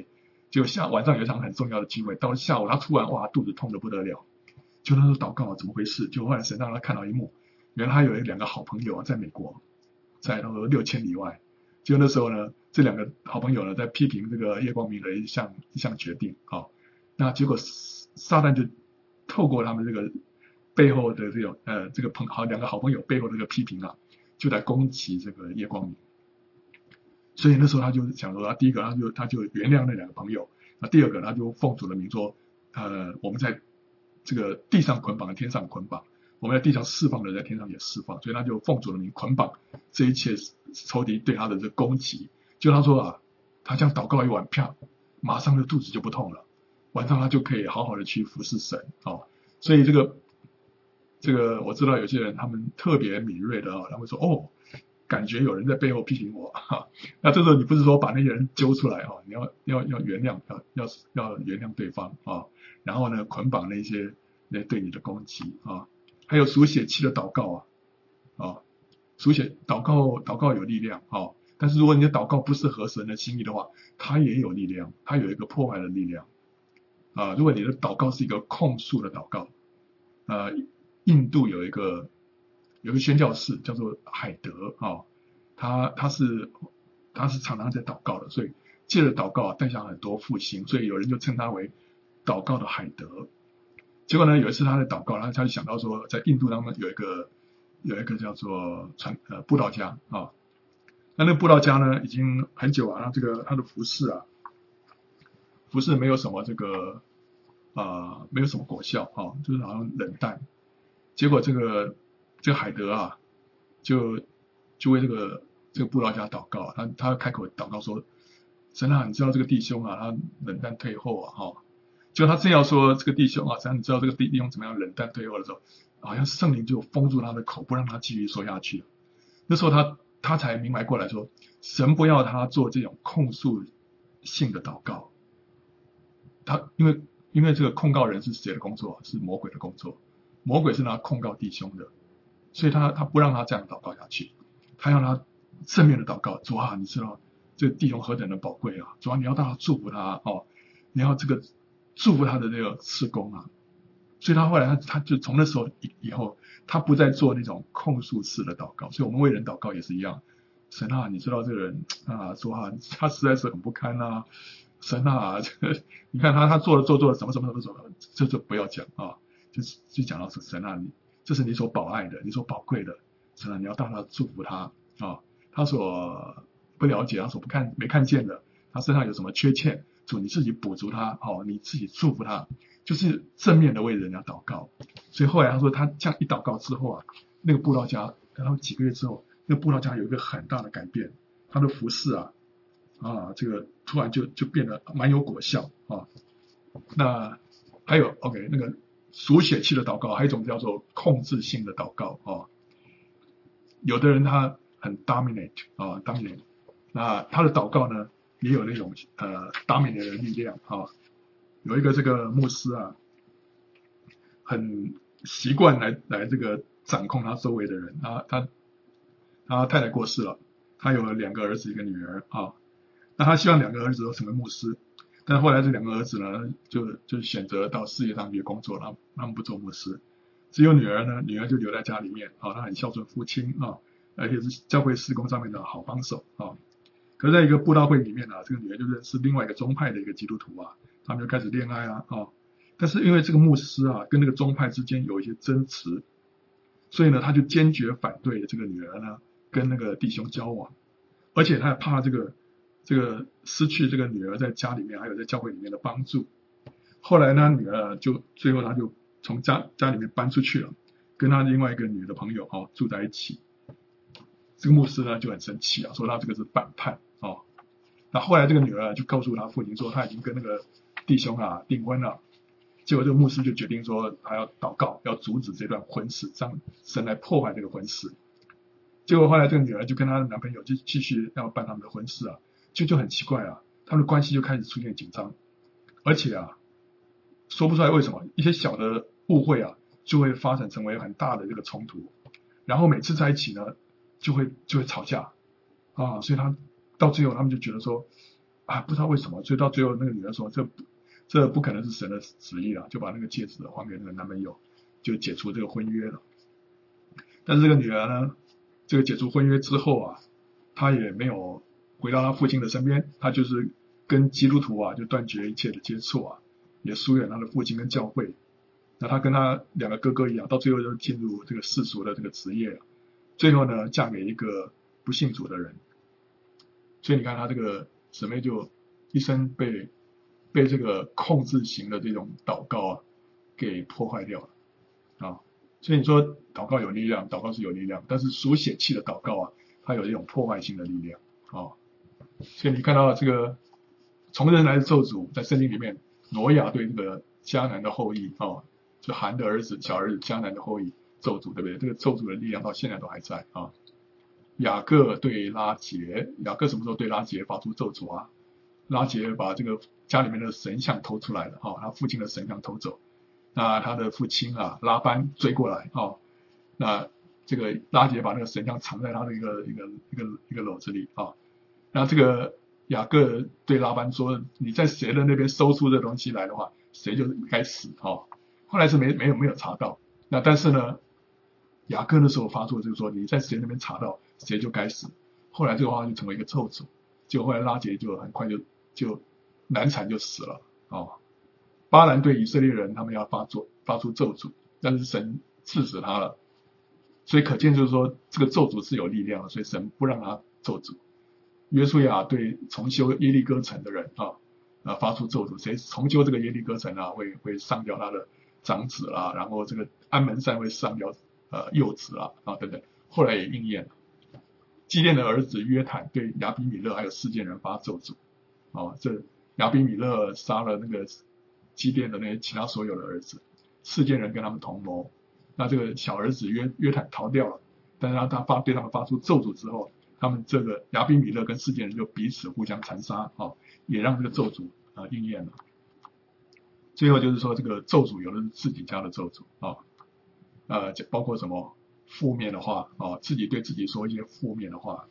结果晚上有一场很重要的聚会，到了下午他突然肚子痛得不得了，就他说祷告怎么回事？就后来神让他看到一幕，原来他有2个好朋友在美国，在那个6000里外。就那时候呢，这2个好朋友呢在批评这个叶光明的一项决定那结果撒旦就透过他们这个背后的这种这个2个好朋友背后的这个批评就来攻击这个叶光明。所以那时候他就想说，第一个他就原谅那2个朋友，那第二个他就奉主的名说，我们在这个地上捆绑，天上捆绑，我们在地上释放的，在天上也释放，所以他就奉主的名捆绑这一切仇敌对他的这个攻击。就他说他这样祷告一晚，啪，马上的肚子就不痛了，晚上他就可以好好的去服侍神所以这个我知道有些人他们特别敏锐的他会说感觉有人在背后批评我那这时候你不是说把那些人揪出来你要原谅，要原谅对方然后呢捆绑那些对你的攻击还有属血气的祷告属血祷告有力量但是如果你的祷告不是合神的心意的话，它也有力量，它有一个破坏的力量如果你的祷告是一个控诉的祷告印度有一个宣教士叫做海德他是常常在祷告的，所以借着祷告带下很多复兴，所以有人就称他为祷告的海德。结果呢，有一次他在祷告，然后他就想到说，在印度当中有一个叫做布道家那个布道家呢已经很久他的服饰没有什么没有什么果效就是好像冷淡。结果这个海德就为这个布道家祷告，他开口祷告说，神你知道这个弟兄他冷淡退后就他正要说这个弟兄神你知道这个弟兄怎么样冷淡退后的时候，好像圣灵就封住他的口，不让他继续说下去。那时候他才明白过来说，神不要他做这种控诉性的祷告。他因为这个控告人是谁的工作？是魔鬼的工作，魔鬼是拿控告弟兄的，所以他不让他这样祷告下去，他要他正面的祷告。主你知道这个弟兄何等的宝贵主你要大大祝福他你要这个祝福他的这个事工所以他后来他就从那时候以后，他不再做那种控诉式的祷告。所以我们为人祷告也是一样，神你知道这个人说他实在是很不堪神你看他做了什么，这就不要讲就讲到神这是你所宝爱的，你所宝贵的，神你要大大祝福他他所不了解，他所没看见的，他身上有什么缺陷，主你自己补足他你自己祝福他，就是正面的为人家祷告。所以后来他说他这样一祷告之后那个布道家然后几个月之后，那个布道家有一个很大的改变，他的服侍这个突然就变得蛮有果效那还有 OK 那个属血气的祷告，还有一种叫做控制性的祷告有的人他很 dominate 那他的祷告呢也有那种dominate 的力量有一个这个牧师很习惯来这个掌控他周围的人他太太过世了，他有2个儿子1个女儿那他希望2个儿子都成为牧师，但是后来这2个儿子呢就选择到事业上去工作了，他们不做牧师，只有女儿就留在家里面她很孝顺父亲而且是教会事工上面的好帮手可是在一个布道会里面这个女儿就认识另外一个宗派的一个基督徒他们就开始恋爱但是因为这个牧师跟那个宗派之间有一些争执，所以呢他就坚决反对这个女儿呢跟那个弟兄交往，而且他也怕这个失去这个女儿在家里面还有在教会里面的帮助。后来呢女儿最后他就从家里面搬出去了，跟他另外一个女的朋友住在一起。这个牧师呢就很生气说他这个是反叛那后来这个女儿就告诉他父亲说他已经跟那个弟兄订婚了。结果这个牧师就决定说他要祷告，要阻止这段婚事，让神来破坏这个婚事。结果后来这个女儿就跟她的男朋友就继续要办他们的婚事就很奇怪他们的关系就开始出现紧张，而且说不出来为什么一些小的误会就会发展成为很大的这个冲突，然后每次在一起呢就会吵架所以他到最后他们就觉得说不知道为什么，所以到最后那个女儿说这不可能是神的旨意了，就把那个戒指还给那个男朋友，就解除这个婚约了。但是这个女儿呢，这个解除婚约之后啊，她也没有回到她父亲的身边，她就是跟基督徒啊就断绝一切的接触啊，也疏远她的父亲跟教会。那她跟她两个哥哥一样，到最后就进入这个世俗的这个职业了，最后呢嫁给一个不信主的人。所以你看她这个姊妹就一生被这个控制型的这种祷告啊给破坏掉了啊。所以你说祷告有力量，祷告是有力量，但是属血气的祷告啊，它有一种破坏性的力量啊。所以你看到这个从人来的咒诅，在圣经里面，挪亚对这个迦南的后裔啊，就含的儿子小儿子迦南的后裔咒诅，对不对？这个咒诅的力量到现在都还在啊。雅各对拉结，雅各什么时候对拉结发出咒诅啊？拉结把这个家里面的神像偷出来了啊，他父亲的神像偷走。那他的父亲啊拉班追过来啊，那这个拉结把那个神像藏在他的一个篓子里啊。那这个雅各对拉班说：“你在谁的那边搜出这东西来的话，谁就该死啊。”后来是没有查到。那但是呢，雅各那时候发作就是说：“你在谁那边查到，谁就该死。”后来这个话就成为一个咒诅，结果后来拉结就很快就难产就死了啊。巴兰对以色列人他们要发出咒诅，但是神治死他了，所以可见就是说这个咒诅是有力量的，所以神不让他咒诅。约书亚对重修耶利哥城的人发出咒诅，谁重修这个耶利哥城啊，会上掉他的长子啦，然后这个安门山会上掉幼子啊等等，后来也应验了。基甸的儿子约坦对亚比米勒还有示剑人发咒诅这亚比米勒杀了那个基甸的那些其他所有的儿子，示剑人跟他们同谋，那这个小儿子约坦逃掉了，但是他对他们发出咒诅之后，他们这个亚比米勒跟示剑人就彼此互相残杀也让这个咒诅应验了。最后就是说这个咒诅有的是自己家的咒诅包括什么负面的话自己对自己说一些负面的话。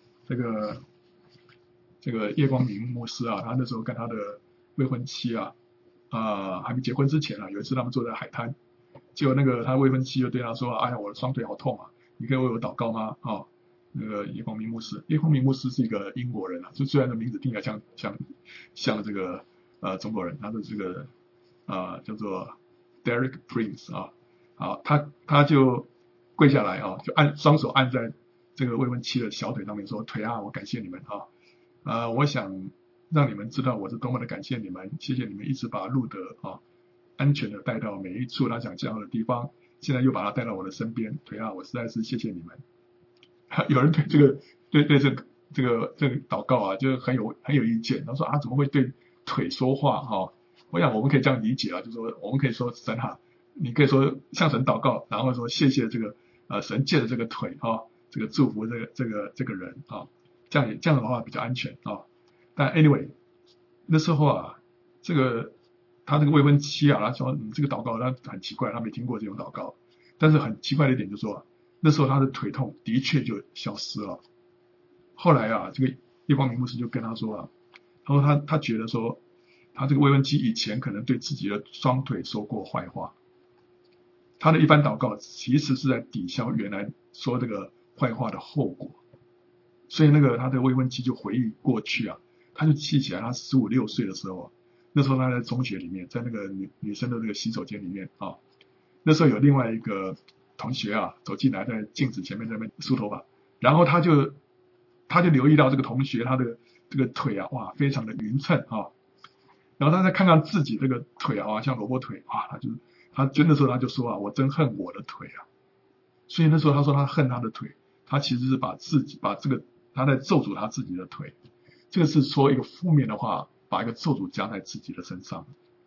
这个叶光明牧师他那时候跟他的未婚妻还没结婚之前有一次他们坐在海滩，结果那个他未婚妻就对他说：“哎呀，我的双腿好痛啊，你可以为我祷告吗？”那个叶光明牧师是一个英国人就虽然的名字听起来像这个中国人，他的这个叫做 Derek Prince 他就跪下来就双手按在这个未婚妻的小腿上面说：“腿我感谢你们我想让你们知道我是多么的感谢你们，谢谢你们一直把路德安全的带到每一处他想这样的地方，现在又把他带到我的身边，腿我实在是谢谢你们。”有人对这个祷告就很有意见，他说怎么会对腿说话我想我们可以这样理解就是说我们可以说神你可以说向神祷告，然后说谢谢这个神借的这个腿这个祝福这个人这样的话比较安全但 anyway 那时候这个他这个未婚妻他说这个祷告他很奇怪，他没听过这种祷告，但是很奇怪的一点就是说那时候他的腿痛的确就消失了。后来这个叶光明牧师就跟他说他说他觉得说他这个未婚妻以前可能对自己的双腿说过坏话，他的一番祷告其实是在抵消原来说这个坏话的后果。所以那个他的未婚妻就回忆过去他就记起来他15、16岁的时候那时候他在中学里面，在那个女生的这个洗手间里面那时候有另外一个同学走进来，在镜子前面在那边梳头发，然后他就留意到这个同学他的这个腿哇非常的匀称然后他再看看自己这个腿像萝卜腿他那时候他就说我真恨我的腿所以那时候他说他恨他的腿，他其实是把这个他在咒诅他自己的腿，这个是说一个负面的话，把一个咒诅加在自己的身上。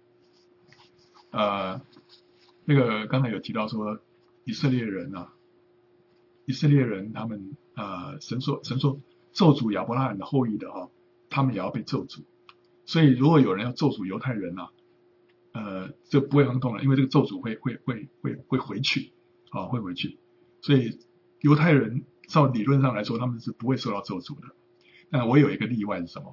那个刚才有提到说以色列人他们神说咒诅亚伯拉罕的后裔的他们也要被咒诅。所以如果有人要咒诅犹太人这不会亨通了，因为这个咒诅会回去会回去。所以犹太人照理论上来说他们是不会受到咒诅的。但我有一个例外是什么？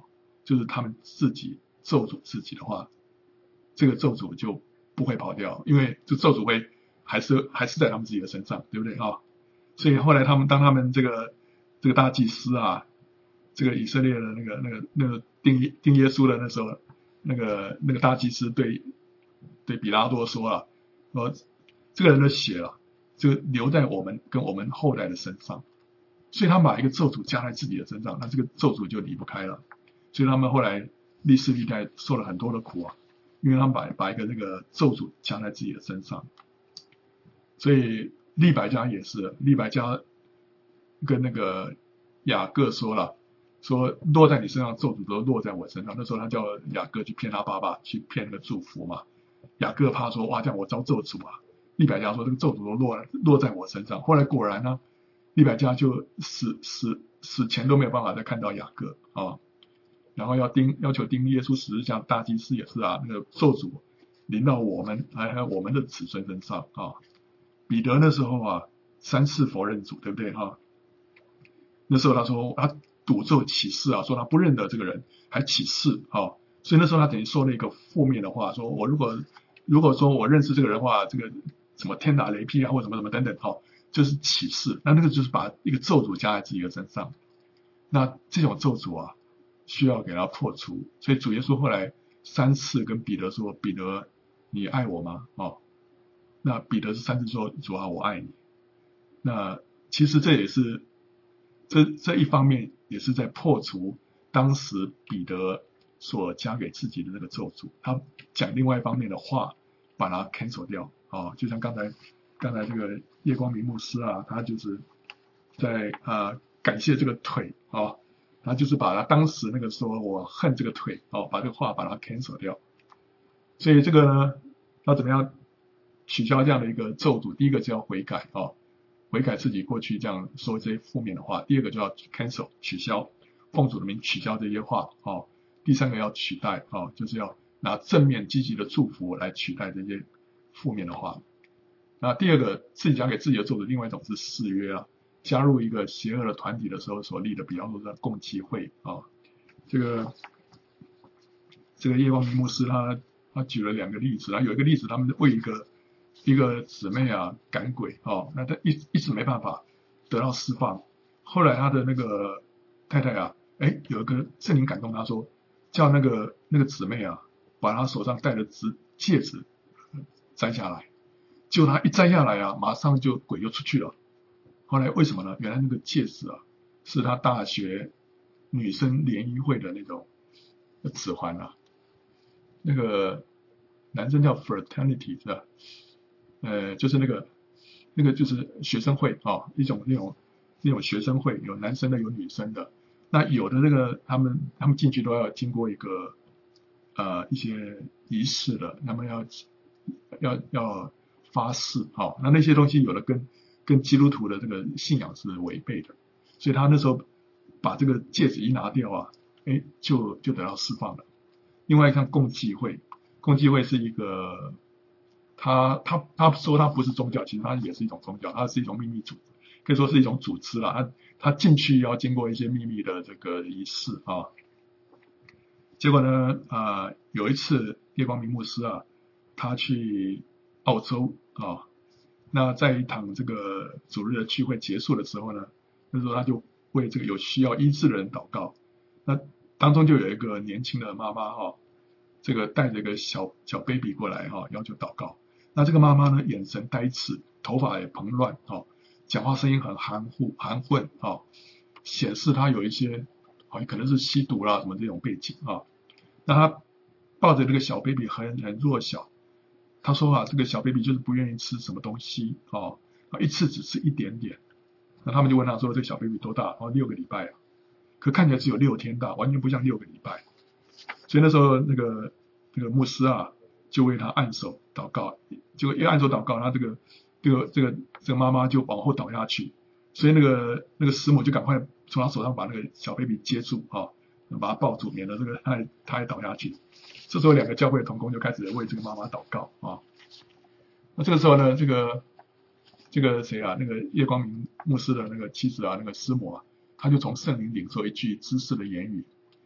就是他们自己咒诅自己的话，这个咒诅就不会跑掉，因为这咒诅会还是在他们自己的身上，对不对啊？所以后来当他们这个大祭司啊，这个以色列的那个定耶稣的那时候，那个大祭司对比拉多说了，说这个人的血啊，就留在我们跟我们后代的身上，所以他把一个咒诅加在自己的身上，那这个咒诅就离不开了。所以他们后来历世历代受了很多的苦啊，因为他们把一个那个咒诅加在自己的身上。所以利百加也是，利百加跟那个雅各说了，说落在你身上咒诅都落在我身上。那时候他叫雅各去骗他爸爸，去骗那个祝福嘛。雅各怕说哇这样我遭咒诅啊，利百加说这个咒诅都落在我身上。后来果然呢，利百加就死前都没有办法再看到雅各啊。然后要求钉耶稣十字架，大祭司也是啊，那个咒诅临到我们还有我们的子孙身上啊。彼得那时候啊3次否认主，对不对啊？那时候他说他赌咒起誓啊，说他不认得这个人，还起誓啊。所以那时候他等于说了一个负面的话，说我如果说我认识这个人的话，这个什么天打雷劈啊，或什么等等哈，就是起誓。那个就是把一个咒诅加在自己的身上。那这种咒诅啊，需要给他破除。所以主耶稣后来3次跟彼得说：“彼得，你爱我吗？”哦，那彼得是3次说：“主啊，我爱你。”那其实这也是这一方面也是在破除当时彼得所加给自己的那个咒诅。他讲另外一方面的话，把它 cancel 掉啊。就像刚才这个叶光明牧师啊，他就是在感谢这个腿啊。他就是把他当时那个说我恨这个腿哦，把这个话把它 cancel 掉。所以这个呢，要怎么样取消这样的一个咒诅？第一个就要悔改哦，悔改自己过去这样说这些负面的话。第二个就要 cancel 取消，奉主的名取消这些话哦。第三个要取代哦，就是要拿正面积极的祝福来取代这些负面的话。那第二个自己讲给自己的咒诅，另外一种是誓约啊。加入一个邪恶的团体的时候所立的，比方说在共济会啊，这个叶光明牧师他举了2个例子，然后有一个例子，他们为一个姊妹啊赶鬼哦，那他一直没办法得到释放。后来他的那个太太啊，有一个圣灵感动他说，叫那个姊妹啊，把他手上戴的戒指摘下来，结果他一摘下来啊，马上就鬼就出去了。后来为什么呢？原来那个戒指啊，是他大学女生联谊会的那种指环啊。那个男生叫 fraternity 是吧？就是那个就是学生会啊，那种学生会，有男生的有女生的。那有的那个他们进去都要经过一个一些仪式的，他们要发誓啊。那些东西有的跟基督徒的这个信仰是违背的，所以他那时候把这个戒指一拿掉啊，就得到释放了。另外像共济会是一个，他说他不是宗教，其实他也是一种宗教，它是一种秘密组织，可以说是一种组织啦。他进去要经过一些秘密的这个仪式啊。结果呢，有一次叶光明牧师啊，他去澳洲啊。那在一堂这个主日的聚会结束的时候呢，那时候他就为这个有需要医治的人祷告。那当中就有一个年轻的妈妈哈，这个带着一个小 baby 过来哈，要求祷告。那这个妈妈呢，眼神呆滞，头发也蓬乱哈，讲话声音很含混哈，显示她有一些可能是吸毒啦什么这种背景啊。那她抱着这个小 baby 很弱小。他说啊，这个小 baby 就是不愿意吃什么东西哦，一次只吃一点点。那他们就问他说，这个小 baby 多大？6个礼拜啊，可看起来只有6天大，完全不像6个礼拜。所以那时候那个牧师啊，就为他按手祷告，结果一按手祷告，他这个妈妈就往后倒下去。所以那个师母就赶快从他手上把那个小 baby 接住啊，把他抱住，免得这个他还倒下去。这时候2个教会的同工就开始为这个妈妈祷告啊。那这个时候呢，这个谁啊，那个叶光明牧师的那个妻子啊，那个师母啊，他就从圣灵领受一句知识的言语。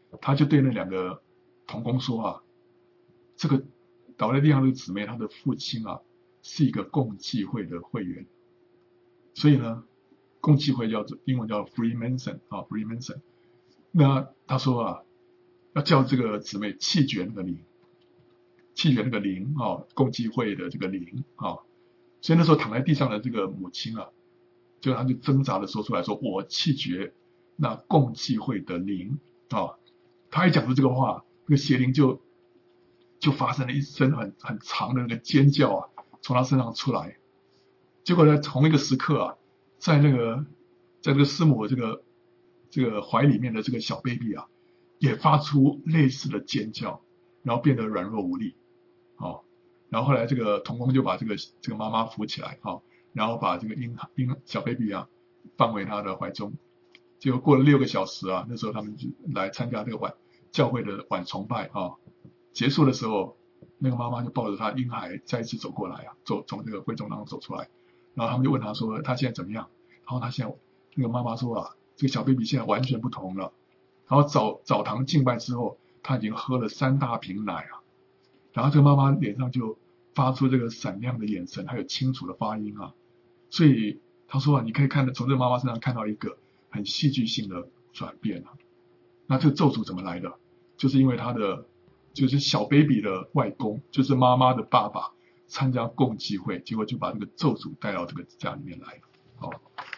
他就对那2个同工说啊，这个倒在地上这个姊妹，她的父亲啊是一个共济会的会员，所以呢，共济会英文叫 Freemason 啊 Freemason。那他说啊，要叫这个姊妹弃绝那个灵啊，共济会的这个灵啊。所以那时候躺在地上的这个母亲啊，他就挣扎的说出来说，我弃绝那共济会的灵啊。他一讲出这个话，那个邪灵就发生了一声很长的那个尖叫啊，从他身上出来。结果在同一个时刻啊，在这个师母这个怀里面的这个小 baby 啊，也发出类似的尖叫，然后变得软弱无力。然后后来这个同工就把这个妈妈扶起来，然后把这个小 baby 啊放回他的怀中。结果过了6个小时啊，那时候他们就来参加这个教会的晚崇拜啊。结束的时候，那个妈妈就抱着她婴孩再一次走过来啊，从这个会众当中走出来。然后他们就问她说她现在怎么样？然后她现在那个妈妈说啊，这个小 baby 现在完全不同了。然后澡堂敬拜之后，她已经喝了3大瓶奶啊。然后这个妈妈脸上就发出这个闪亮的眼神，还有清楚的发音啊。所以她说啊，你可以从这个妈妈身上看到一个很戏剧性的转变啊。那这个咒诅怎么来的？就是因为就是小 baby 的外公，就是妈妈的爸爸参加共济会，结果就把这个咒诅带到这个家里面来了。好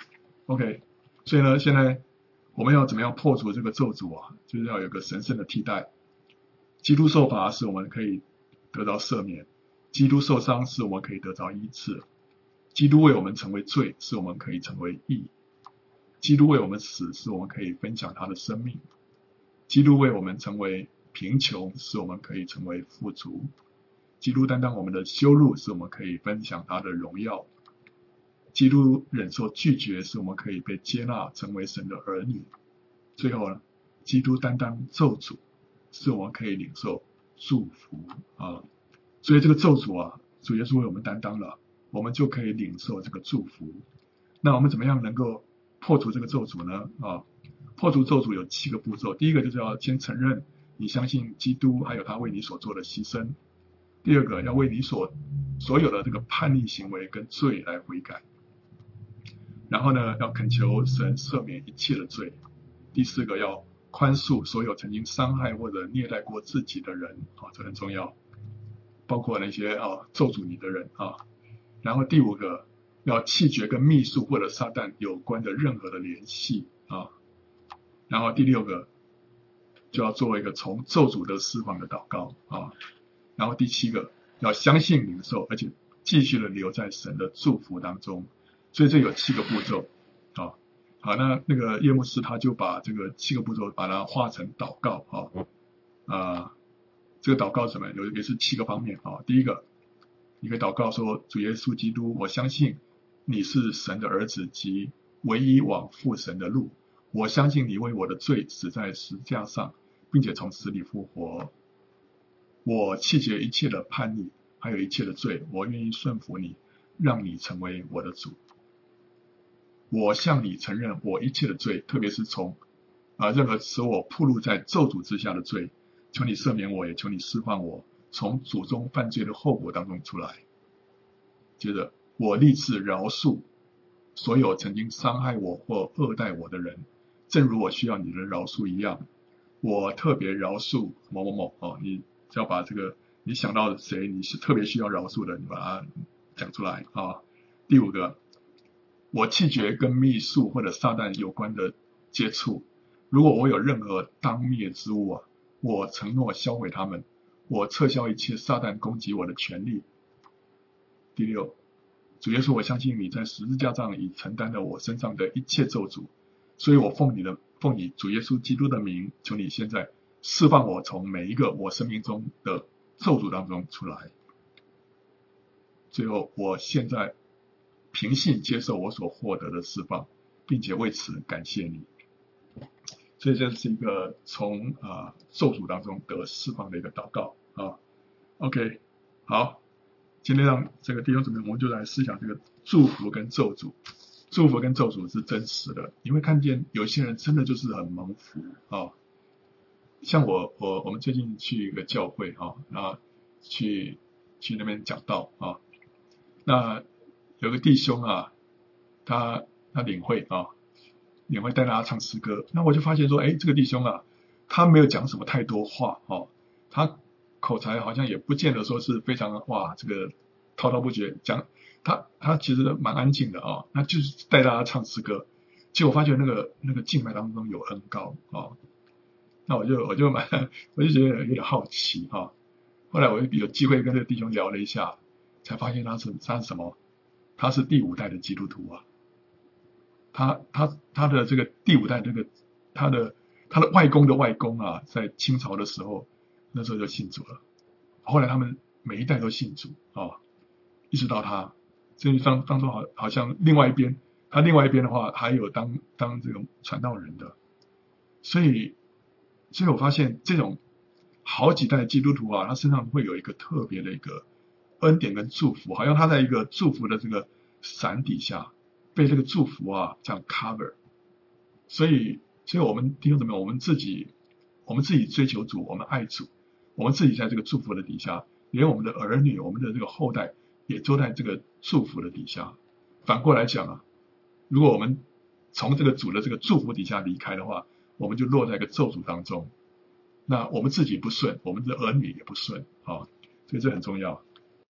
，OK， 所以呢，现在我们要怎么样破除这个咒诅啊？就是要有个神圣的替代。基督受罚使我们可以得到赦免，基督受伤使我们可以得到医治，基督为我们成为罪，使我们可以成为义，基督为我们死，使我们可以分享他的生命，基督为我们成为贫穷，使我们可以成为富足，基督担当我们的羞辱，使我们可以分享他的荣耀，基督忍受拒绝，使我们可以被接纳成为神的儿女，最后呢，基督担当咒诅，使我们可以领受祝福啊。所以这个咒诅啊，主耶稣为我们担当了，我们就可以领受这个祝福。那我们怎么样能够破除这个咒诅呢？破除咒诅有7个步骤。第一个就是要先承认你相信基督还有他为你所做的牺牲。第二个要为你所有的这个叛逆行为跟罪来悔改。然后呢，要恳求神赦免一切的罪。第4个要宽恕所有曾经伤害或者虐待过自己的人，这很重要，包括那些咒诅你的人啊。然后第5个要弃绝跟秘术或者撒旦有关的任何的联系啊。然后第6个就要做一个从咒诅的释放的祷告啊。然后第7个要相信领受，而且继续的留在神的祝福当中。所以这有7个步骤啊。好，那个叶牧师他就把这个7个步骤把它化成祷告啊。这个祷告什么也是7个方面啊。第一个，你可以祷告说，主耶稣基督，我相信你是神的儿子及唯一往父神的路，我相信你为我的罪死在十字架上，并且从死里复活。我弃绝一切的叛逆，还有一切的罪，我愿意顺服你，让你成为我的主。我向你承认我一切的罪，特别是从任何使我暴露在咒诅之下的罪，求你赦免我，也求你释放我从祖宗犯罪的后果当中出来。接着，我立志饶恕所有曾经伤害我或恶待我的人，正如我需要你的饶恕一样。我特别饶恕某某某你只要把这个你想到谁你是特别需要饶恕的，你把它讲出来啊。第5个，我弃绝跟秘术或者撒旦有关的接触，如果我有任何当灭之物啊，我承诺销毁他们，我撤销一切撒旦攻击我的权利。第6，主耶稣，我相信你在十字架上已承担了我身上的一切咒诅，所以我奉你主耶稣基督的名，求你现在释放我从每一个我生命中的咒诅当中出来。最后，我现在凭信接受我所获得的释放，并且为此感谢你。所以这是一个从咒诅当中得释放的一个祷告啊。OK， 好，今天让这个弟兄姊妹，我们就来思想这个祝福跟咒诅。祝福跟咒诅是真实的，你会看见有些人真的就是很蒙福啊。 像我们最近去一个教会啊，然后去那边讲道啊，那有个弟兄啊，他领会啊，领会带大家唱诗歌，那我就发现说，哎，这个弟兄啊，他没有讲什么太多话哦，他口才好像也不见得说是非常哇，这个滔滔不绝讲，他其实蛮安静的啊，那就是带大家唱诗歌，结果发觉那个敬拜当中有恩膏啊，那我就我就觉得有点好奇啊，后来我有机会跟这个弟兄聊了一下，才发现他是什么？他是第五代的基督徒啊，他的这个第五代这个他的外公的外公啊，在清朝的时候，那时候就信主了。后来他们每一代都信主啊，一直到他，甚至当中好像另外一边，他另外一边的话还有当这个传道人的，所以我发现这种好几代的基督徒啊，他身上会有一个特别的一个恩典跟祝福，好像他在一个祝福的这个伞底下，被这个祝福啊这样 cover。所以我们弟兄姊妹，我们自己追求主，我们爱主，我们自己在这个祝福的底下，连我们的儿女，我们的这个后代也都在这个祝福的底下。反过来讲啊，如果我们从这个主的这个祝福底下离开的话，我们就落在一个咒诅当中。那我们自己不顺，我们的儿女也不顺啊，所以这很重要。